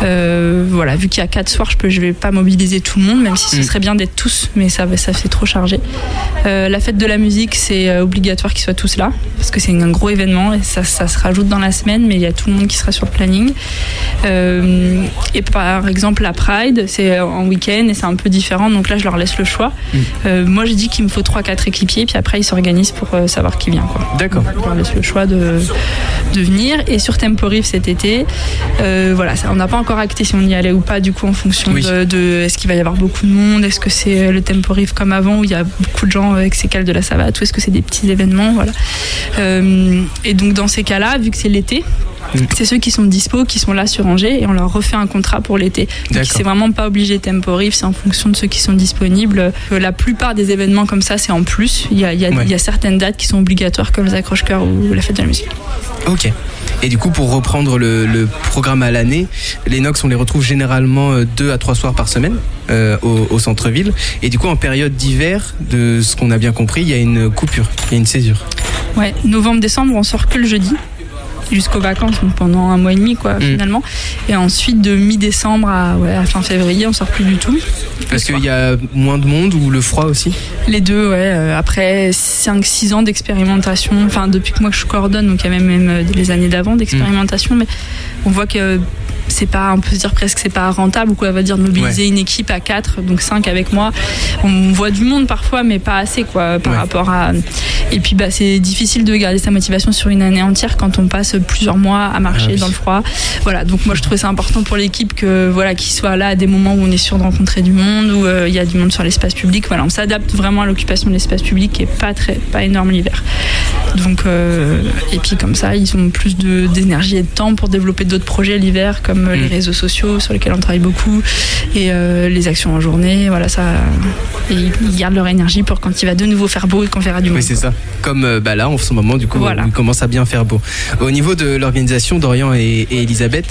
Speaker 1: Vu qu'il y a 4 soirs, je vais pas mobiliser tout le monde, même si ce serait bien d'être tous, mais ça fait trop chargé. La fête de la musique c'est obligatoire qu'ils soient tous là, parce que c'est un gros événement et ça se rajoute dans la semaine, mais il y a tout le monde qui sera sur le planning. Et par exemple, la Pride, c'est en week-end et c'est un peu différent, donc là je leur laisse le choix. Moi j'ai dit qu'il me faut 3-4 équipiers, puis après ils s'organisent pour savoir qui vient, quoi.
Speaker 3: D'accord.
Speaker 1: Donc, je leur laisse le choix de venir. Et sur Tempo-Riff cet été, voilà, on n'a pas encore acté si on y allait ou pas, du coup en fonction de est-ce qu'il va y avoir beaucoup de monde, est-ce que c'est le Tempo-Riff comme avant où il y a beaucoup de gens avec ces cales de la savate, ou est-ce que c'est des petits événements, voilà. Et donc dans ces cas-là, vu que c'est l'été, c'est ceux qui sont dispo, qui sont là sur Angers, et on leur refait un contrat pour l'été. Donc c'est vraiment pas obligé Tempo-Riff, c'est en fonction de ceux qui sont disponibles. La plupart des événements comme ça, c'est en plus. Il y a certaines dates qui sont obligatoires, comme les accroche-cœurs ou la fête de la musique.
Speaker 3: Ok. Et du coup, pour reprendre le programme à l'année, les Nox, on les retrouve généralement 2 à 3 soirs par semaine au centre-ville. Et du coup, en période d'hiver, de ce qu'on a bien compris, il y a une coupure, il y a une césure.
Speaker 1: Ouais, novembre-décembre, on sort que le jeudi, jusqu'aux vacances, donc pendant un mois et demi, quoi, finalement. Et ensuite, de mi-décembre à fin février, on sort plus du tout.
Speaker 3: Parce qu'il y a moins de monde ou le froid aussi?
Speaker 1: Les deux, ouais. Après 5-6 ans d'expérimentation, enfin depuis que moi je coordonne, donc il y a même les années d'avant d'expérimentation, mais on voit que c'est pas, on peut se dire presque que c'est pas rentable, ou quoi, on va dire de mobiliser une équipe à 4, donc 5 avec moi. On voit du monde parfois, mais pas assez, quoi, par rapport à. Et puis c'est difficile de garder sa motivation sur une année entière quand on passe plusieurs mois à marcher dans le froid. Voilà, donc moi je trouvais ça important pour l'équipe que qu'ils soient là à des moments où on est sûr de rencontrer du monde, où il y a du monde sur l'espace public. Voilà, on s'adapte vraiment à l'occupation de l'espace public qui est pas énorme l'hiver. Donc et puis comme ça, ils ont plus d'énergie et de temps pour développer d'autres projets l'hiver, comme les réseaux sociaux sur lesquels on travaille beaucoup, et les actions en journée. Voilà, ça, et ils gardent leur énergie pour quand il va de nouveau faire beau et qu'on verra du monde.
Speaker 3: Oui, c'est ça. Comme là, en ce moment, du coup, il commence à bien faire beau. Au niveau de l'organisation, Dorian et Elisabeth,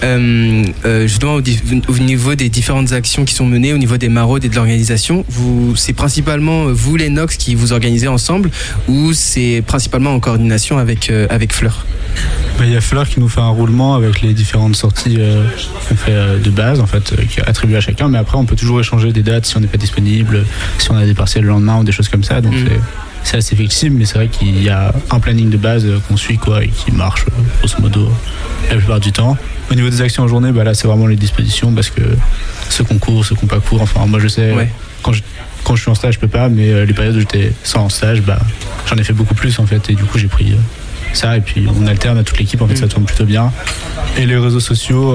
Speaker 3: justement, au niveau des différentes actions qui sont menées, au niveau des maraudes et de l'organisation, c'est principalement vous, les Nox, qui vous organisez ensemble, ou c'est principalement en coordination avec Fleur?
Speaker 13: Il y a Fleur qui nous fait un roulement avec les différentes sorties qu'on fait de base, en fait, qui est attribué à chacun, mais après on peut toujours échanger des dates si on n'est pas disponible, si on a des partiels le lendemain ou des choses comme ça, donc c'est assez flexible, mais c'est vrai qu'il y a un planning de base qu'on suit, quoi, et qui marche grosso modo la plupart du temps. Au niveau des actions en journée, là c'est vraiment les dispositions, parce que ceux qu'on court, ceux qu'on pas court, enfin moi je sais, quand je suis en stage je peux pas, mais les périodes où j'étais sans stage, j'en ai fait beaucoup plus en fait, et du coup j'ai pris ça, et puis on alterne à toute l'équipe, en fait ça tourne plutôt bien. Et les réseaux sociaux,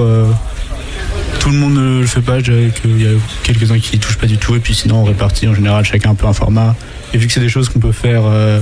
Speaker 13: tout le monde ne le fait pas, je dirais qu'il y a quelques-uns qui ne touchent pas du tout, et puis sinon on répartit en général chacun un peu un format, et vu que c'est des choses qu'on peut faire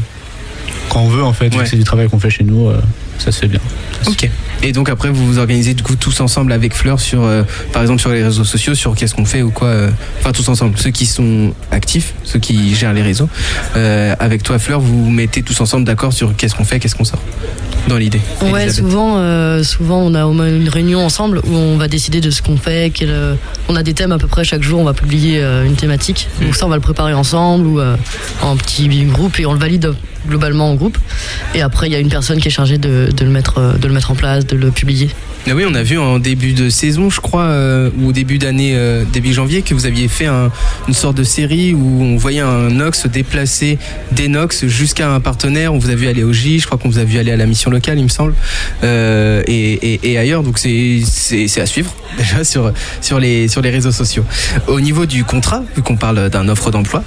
Speaker 13: quand on veut, en fait, vu que c'est du travail qu'on fait chez nous, ça se fait bien.
Speaker 3: Ok. Et donc après vous vous organisez du coup tous ensemble avec Fleur sur, par exemple sur les réseaux sociaux, sur qu'est-ce qu'on fait ou quoi, enfin tous ensemble, ceux qui sont actifs, ceux qui gèrent les réseaux, avec toi Fleur, vous vous mettez tous ensemble d'accord sur qu'est-ce qu'on fait, qu'est-ce qu'on sort, dans l'idée?
Speaker 12: Ouais, souvent on a au moins une réunion ensemble où on va décider de ce qu'on fait, on a des thèmes à peu près chaque jour, on va publier une thématique, donc ça on va le préparer ensemble ou en petit groupe, et on le valide globalement en groupe, et après il y a une personne qui est chargée de le mettre en place, de le publier.
Speaker 3: Ah oui, on a vu en début de saison, je crois, ou début d'année, début janvier, que vous aviez fait une sorte de série où on voyait un Nox se déplacer des Nox jusqu'à un partenaire. On vous a vu aller au J, je crois qu'on vous a vu aller à la mission locale, il me semble, et ailleurs. Donc c'est à suivre déjà sur les réseaux sociaux. Au niveau du contrat, vu qu'on parle d'un offre d'emploi,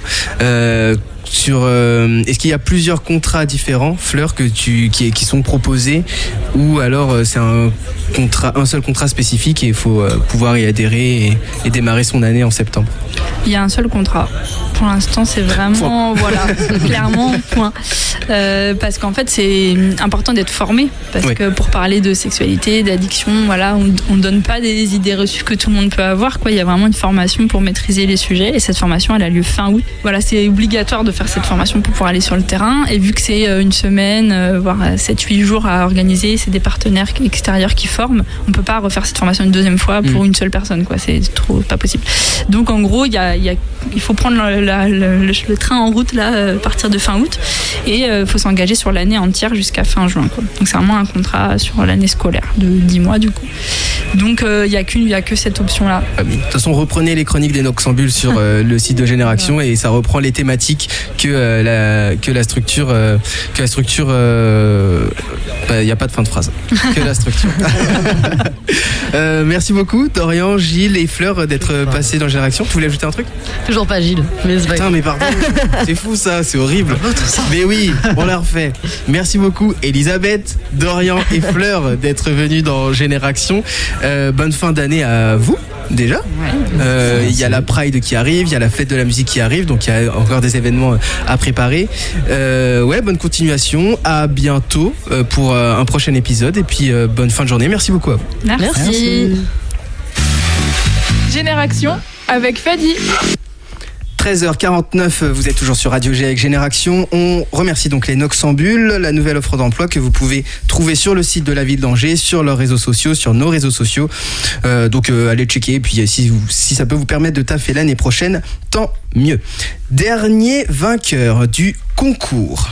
Speaker 3: est-ce qu'il y a plusieurs contrats différents, Fleur, qui sont proposés, ou alors c'est un seul contrat spécifique et il faut pouvoir y adhérer et démarrer son année en septembre?
Speaker 1: Il y a un seul contrat. Pour l'instant, c'est vraiment, clairement, point. Parce qu'en fait, c'est important d'être formé. Parce que pour parler de sexualité, d'addiction, on ne donne pas des idées reçues que tout le monde peut avoir, quoi. Il y a vraiment une formation pour maîtriser les sujets, et cette formation, elle a lieu fin août. Voilà, c'est obligatoire de faire cette formation pour pouvoir aller sur le terrain. Et vu que c'est une semaine, voire 7-8 jours à organiser, c'est des partenaires extérieurs qui forment, on ne peut pas refaire cette formation une deuxième fois pour une seule personne, quoi. C'est trop pas possible. Donc en gros, il faut prendre le train en route là, à partir de fin août. Et il faut s'engager sur l'année entière jusqu'à fin juin, quoi. Donc c'est vraiment un contrat sur l'année scolaire de 10 mois du coup. Donc il n'y a que cette option-là.
Speaker 3: De toute façon, reprenez les chroniques des Nocambules sur le site de Génération et ça reprend les thématiques que la structure. Il n'y a pas de fin de phrase. Que la structure. Merci beaucoup, Dorian, Gilles et Fleur, d'être passés dans Génération. Tu voulais ajouter un truc ?
Speaker 12: Toujours pas Gilles. Mais c'est pas
Speaker 3: Putain, mais pardon. C'est fou ça, c'est horrible. Mais oui, on l'a refait. Merci beaucoup, Elisabeth, Dorian et Fleur, d'être venus dans Génération. Bonne fin d'année à vous. Déjà, il y a la Pride qui arrive, il y a la fête de la musique qui arrive, donc il y a encore des événements à préparer. Bonne continuation, à bientôt pour un prochain épisode et puis bonne fin de journée. Merci beaucoup à vous.
Speaker 12: Merci.
Speaker 14: Génération avec Fadi.
Speaker 3: 13h49, vous êtes toujours sur Radio G avec Génération. On remercie donc les Nocambules, la nouvelle offre d'emploi que vous pouvez trouver sur le site de la ville d'Angers, sur leurs réseaux sociaux, sur nos réseaux sociaux. Donc allez checker, et puis si ça peut vous permettre de taffer l'année prochaine, tant mieux. Dernier vainqueur du concours.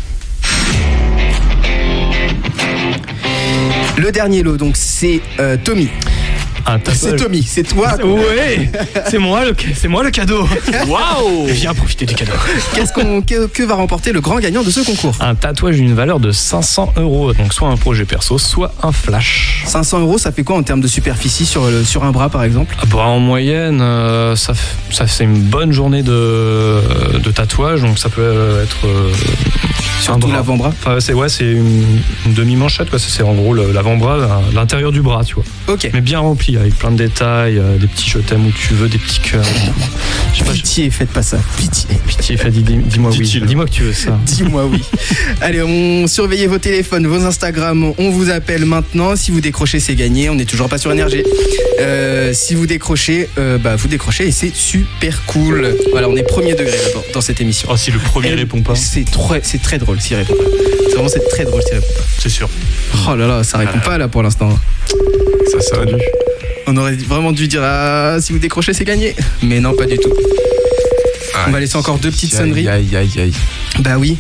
Speaker 3: Le dernier lot, donc c'est Tommy. C'est Tommy, c'est toi.
Speaker 6: Ouais, c'est moi le cadeau. Waouh! Viens profiter du cadeau.
Speaker 3: Que va remporter le grand gagnant de ce concours?
Speaker 6: Un tatouage d'une valeur de 500 €, donc soit un projet perso, soit un flash.
Speaker 3: 500 €, ça fait quoi en termes de superficie sur un bras par exemple?
Speaker 6: En moyenne, ça fait une bonne journée de tatouage, donc ça peut être
Speaker 3: surtout l'avant-bras.
Speaker 6: Enfin, c'est une demi-manchette, quoi. C'est en gros l'avant-bras, l'intérieur du bras, tu vois.
Speaker 3: Ok.
Speaker 6: Mais bien rempli, avec plein de détails, des petits je t'aime où tu veux, des petits cœurs.
Speaker 3: Pitié, faites pas ça.
Speaker 6: Pitié, dis-moi oui. Dis-moi que tu veux ça.
Speaker 3: Dis-moi oui. Allez, on surveillez vos téléphones, vos Instagram. On vous appelle maintenant. Si vous décrochez, c'est gagné. On n'est toujours pas sur Énergie. Si vous décrochez, vous décrochez et c'est super cool. Voilà, on est premier degré dans cette émission.
Speaker 2: Oh, si le premier répond pas.
Speaker 3: C'est très drôle s'il répond pas. C'est très drôle s'il répond pas.
Speaker 2: C'est sûr.
Speaker 3: Oh là là, ça répond pas là pour l'instant.
Speaker 6: Ça va dû.
Speaker 3: On aurait vraiment dû dire si vous décrochez, c'est gagné. Mais non, pas du tout. On va laisser encore 2 petites sonneries.
Speaker 5: Aïe.
Speaker 3: Bah oui.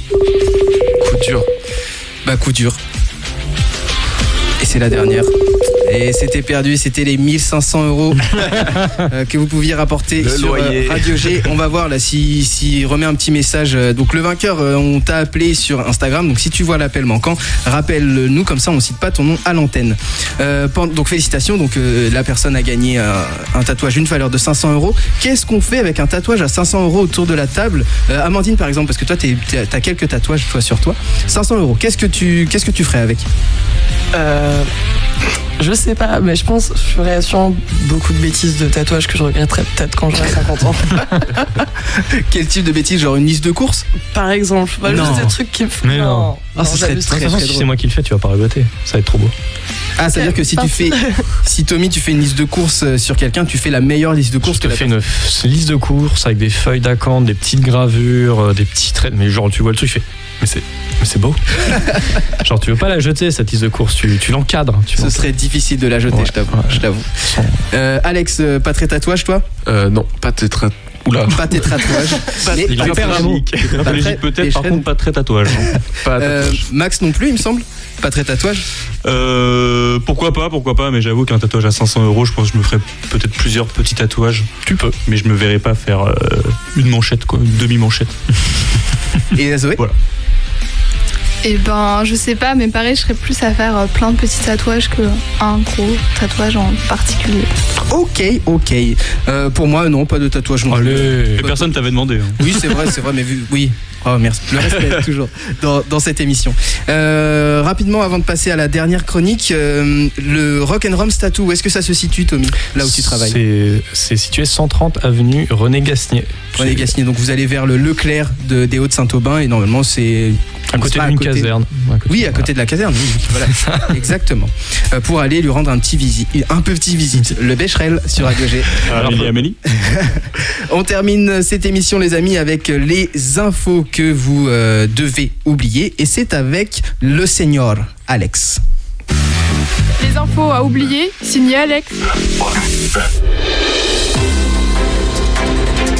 Speaker 3: Coup dur. Et c'est la dernière. Et c'était perdu, c'était les 1500 € que vous pouviez rapporter sur Radio G. On va voir là si remet un petit message. Donc le vainqueur, on t'a appelé sur Instagram. Donc si tu vois l'appel manquant, rappelle-nous, comme ça on cite pas ton nom à l'antenne. Donc félicitations. Donc la personne a gagné un tatouage d'une valeur de 500 €. Qu'est-ce qu'on fait avec un tatouage à 500 € autour de la table? Amandine par exemple, parce que toi t'as quelques tatouages sur toi. 500 €. Qu'est-ce que tu ferais avec?
Speaker 4: Je sais pas, mais je pense que je ferais sûrement beaucoup de bêtises de tatouages que je regretterais peut-être quand j'aurai 50 ans.
Speaker 3: Quel type de bêtises? Genre une liste de courses?
Speaker 4: Par exemple, juste des trucs qui me font.
Speaker 6: Mais non.
Speaker 3: Ça serait très drôle.
Speaker 6: Si c'est moi qui le fais, tu vas pas regretter. Ça va être trop beau.
Speaker 3: Ah, ça veut dire que si Tommy, tu fais une liste de courses sur quelqu'un, tu fais la meilleure liste de courses.
Speaker 6: Je te fais une liste de courses avec des feuilles d'acanthe, des petites gravures, des petits traits. Mais genre, tu vois le truc, tu fais. Mais c'est beau. Genre, tu veux pas la jeter, cette liste de courses, tu l'encadres.
Speaker 3: Ce serait difficile de la jeter, ouais, je t'avoue. Alex, pas très tatouage, toi?
Speaker 5: Non, pas très tatouage. Oula.
Speaker 3: Pas tes tatouages.
Speaker 2: Il est peut-être, par contre, pas très tatouage.
Speaker 3: Max non plus, il me semble. Pas très tatouage.
Speaker 2: Pourquoi pas, mais j'avoue qu'un tatouage à 500 €, je pense que je me ferais peut-être plusieurs petits tatouages. Tu peux, mais je me verrais pas faire une manchette, quoi, une demi-manchette.
Speaker 3: Et Zoé?
Speaker 2: Voilà.
Speaker 14: Eh ben, je sais pas, mais pareil, je serais plus à faire plein de petits tatouages qu'un gros tatouage en particulier.
Speaker 3: Ok. Pour moi, non, pas de tatouage non plus.
Speaker 2: Allez, personne t'avait demandé. Hein.
Speaker 3: Oui, c'est vrai, mais oui. Oh, merci. Le respect, toujours, dans cette émission. Rapidement, avant de passer à la dernière chronique, le Rock'n'Roll Tattoo, où est-ce que ça se situe, Tommy, là où tu travailles?
Speaker 6: C'est situé 130 avenue René Gasnier.
Speaker 3: René Gasnier, donc vous allez vers le Leclerc des Hauts-de-Saint-Aubin, et normalement, c'est...
Speaker 6: À côté d'une caserne.
Speaker 3: Oui, à côté de la caserne. Oui, voilà, exactement. Pour aller lui rendre un petit visite. Le Becherel sur Radio G.
Speaker 2: Amélie.
Speaker 3: On termine cette émission, les amis, avec les infos que vous devez oublier. Et c'est avec le senior Alex.
Speaker 14: Les infos à oublier, signé Alex.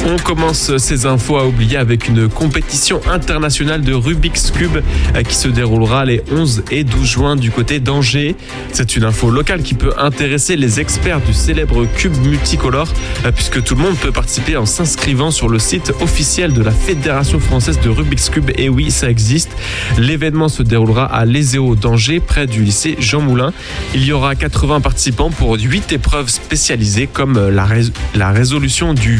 Speaker 15: On commence ces infos à oublier avec une compétition internationale de Rubik's Cube qui se déroulera les 11 et 12 juin du côté d'Angers. C'est une info locale qui peut intéresser les experts du célèbre cube multicolore puisque tout le monde peut participer en s'inscrivant sur le site officiel de la Fédération française de Rubik's Cube. Et oui, ça existe. L'événement se déroulera à l'Éséo d'Angers près du lycée Jean Moulin. Il y aura 80 participants pour 8 épreuves spécialisées comme la résolution du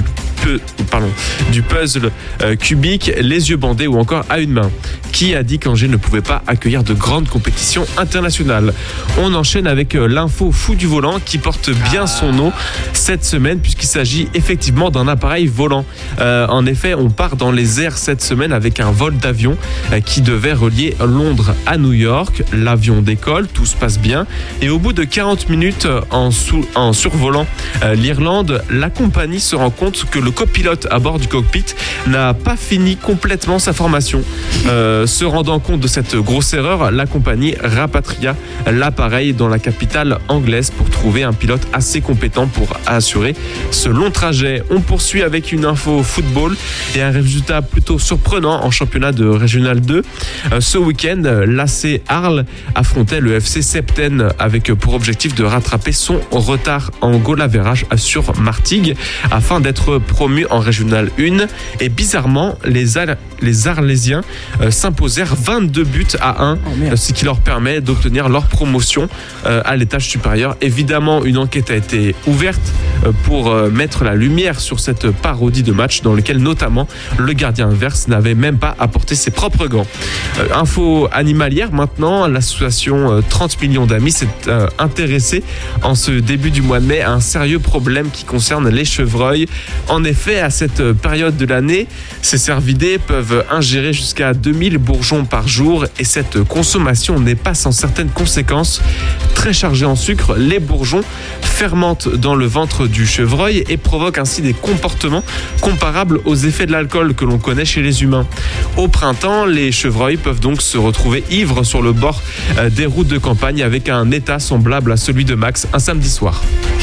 Speaker 15: puzzle cubique, les yeux bandés ou encore à une main. Qui a dit qu'Angers ne pouvait pas accueillir de grandes compétitions internationales? On enchaîne avec l'info fou du volant qui porte bien son nom cette semaine puisqu'il s'agit effectivement d'un appareil volant. En effet, on part dans les airs cette semaine avec un vol d'avion qui devait relier Londres à New York. L'avion décolle, tout se passe bien et au bout de 40 minutes en survolant l'Irlande, la compagnie se rend compte que le copilote à bord du cockpit n'a pas fini complètement sa formation. Se rendant compte de cette grosse erreur, la compagnie rapatria l'appareil dans la capitale anglaise pour trouver un pilote assez compétent pour assurer ce long trajet. On poursuit avec une info football et un résultat plutôt surprenant en championnat de Régional 2. Ce week-end, l'AC Arles affrontait le FC Septen avec pour objectif de rattraper son retard en goal average sur Martigues afin d'être promu en Régional 1. Et bizarrement, les Arlésiens s'imposèrent 22 buts à 1, ce qui leur permet d'obtenir leur promotion à l'étage supérieur. Évidemment, une enquête a été ouverte pour mettre la lumière sur cette parodie de match dans lequel notamment le gardien adverse n'avait même pas apporté ses propres gants. Info animalière maintenant, l'association 30 millions d'amis s'est intéressée en ce début du mois de mai à un sérieux problème qui concerne les chevreuils. En effet, à cette période de l'année, ces cervidés peuvent ingérer jusqu'à 2000 bourgeons par jour et cette consommation n'est pas sans certaines conséquences. Très chargés en sucre, les bourgeons fermentent dans le ventre du chevreuil et provoquent ainsi des comportements comparables aux effets de l'alcool que l'on connaît chez les humains. Au printemps, les chevreuils peuvent donc se retrouver ivres sur le bord des routes de campagne avec un état semblable à celui de Max un samedi soir.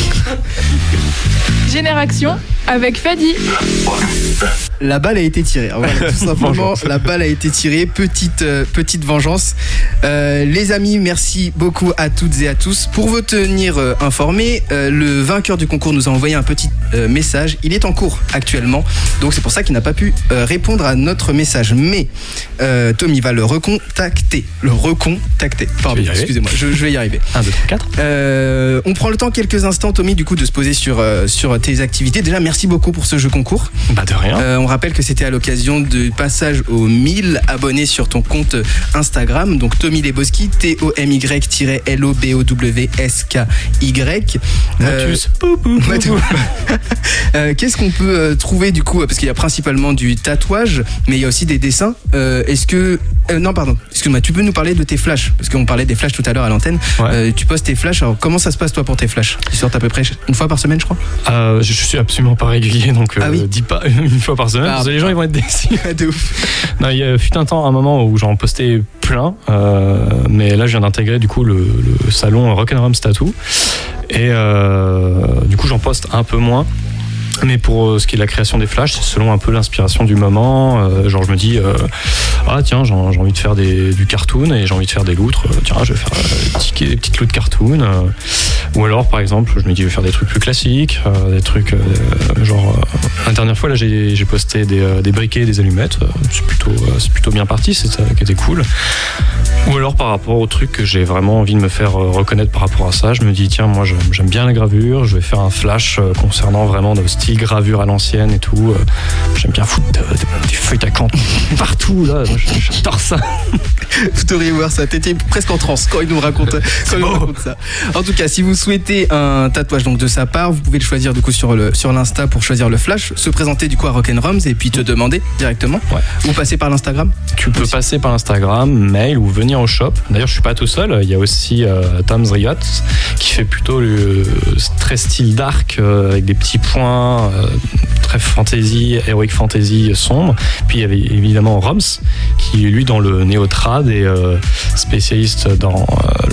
Speaker 14: Génération avec Fadi.
Speaker 3: La balle a été tirée. Voilà, tout simplement, la balle a été tirée. Petite vengeance. Les amis, merci beaucoup à toutes et à tous. Pour vous tenir informés, le vainqueur du concours nous a envoyé un petit message. Il est en cours actuellement, donc c'est pour ça qu'il n'a pas pu répondre à notre message. Mais Tommy va le recontacter. Pardon, excusez-moi, je vais y arriver.
Speaker 6: 1, 2, 3, 4.
Speaker 3: On prend le temps quelques instants, Tommy, du coup, de se poser sur tes activités. Déjà, merci beaucoup pour ce jeu concours.
Speaker 6: Bah de rien.
Speaker 3: On rappelle que c'était à l'occasion du passage aux 1000 abonnés sur ton compte Instagram. Donc Tommy Leboski, TOMY-LOBOWSKY. Qu'est-ce qu'on peut trouver du coup? Parce qu'il y a principalement du tatouage, mais il y a aussi des dessins. Non, pardon, excuse-moi, tu peux nous parler de tes flashs? Parce qu'on parlait des flashs tout à l'heure à l'antenne. Ouais. Tu postes tes flashs. Alors comment ça se passe toi pour tes flashs? Ils sortent à peu près une fois par semaine, je crois.
Speaker 6: Je suis absolument pas régulier, donc dis pas une fois par semaine, parce que les gens ils vont être déçus.
Speaker 3: De ouf.
Speaker 6: Non, il y a fut un temps, un moment où j'en postais plein, mais là je viens d'intégrer du coup le salon Rock'n'Rums Tattoo, et du coup j'en poste un peu moins. Mais pour ce qui est de la création des flashs, c'est selon un peu l'inspiration du moment. Genre je me dis, tiens, j'ai envie de faire du cartoon et j'ai envie de faire des loutres. Tiens, je vais faire des petites loutres cartoon. Ou alors, par exemple, je me dis, je vais faire des trucs plus classiques, des trucs la dernière fois, là, j'ai posté des briquets et des allumettes. C'est plutôt bien parti, c'est ça qui était cool. Ou alors, par rapport au truc que j'ai vraiment envie de me faire reconnaître par rapport à ça, je me dis, tiens, moi, j'aime bien la gravure, je vais faire un flash concernant vraiment de style gravure à l'ancienne et tout. J'aime bien foutre des feuilles d'acanthe partout, là. J'adore ça.
Speaker 3: Vous devriez voir ça. T'étais presque en transe quand il nous raconte ça. En tout cas, si vous souhaitez un tatouage donc de sa part, vous pouvez le choisir du coup sur l'Insta pour choisir le flash, se présenter du coup à Rock'n'Rums et puis te demander directement. Ouais. Ou passer par l'Instagram.
Speaker 6: Tu peux passer par l'Instagram, mail ou venir au shop. D'ailleurs, je suis pas tout seul. Il y a aussi Tom's Riot qui fait plutôt le très style dark avec des petits points, très fantasy, heroic avec fantasy sombre. Puis il y avait évidemment Roms, qui lui dans le néo-trad est spécialiste dans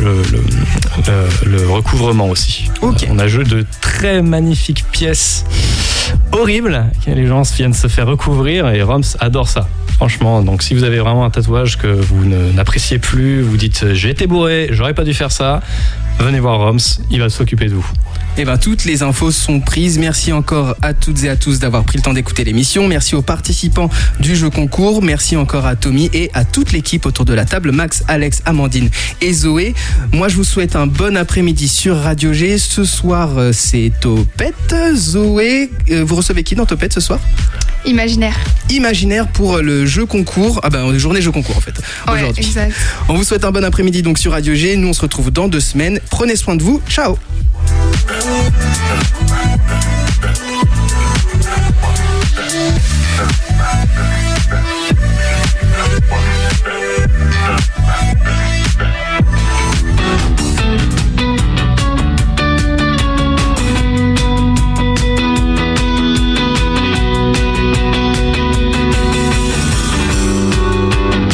Speaker 6: le recouvrement aussi. On a joué de très magnifiques pièces horribles que les gens viennent se faire recouvrir et Roms adore ça. Franchement, donc si vous avez vraiment un tatouage que vous n'appréciez plus, vous dites j'ai été bourré, j'aurais pas dû faire ça, venez voir Roms, il va s'occuper de vous.
Speaker 3: Eh ben, toutes les infos sont prises. Merci encore à toutes et à tous d'avoir pris le temps d'écouter l'émission. Merci aux participants du jeu concours. Merci encore à Tommy et à toute l'équipe autour de la table, Max, Alex, Amandine et Zoé. Moi, je vous souhaite un bon après-midi sur Radio G. Ce soir, c'est Topette. Zoé, vous recevez qui dans Topette ce soir ? Imaginaire pour le jeu concours. Ah ben, journée jeu concours en fait.
Speaker 14: Ouais,
Speaker 3: aujourd'hui.
Speaker 14: exact.
Speaker 3: On vous souhaite un bon après-midi donc sur Radio G. Nous, on se retrouve dans 2 semaines. Prenez soin de vous. Ciao.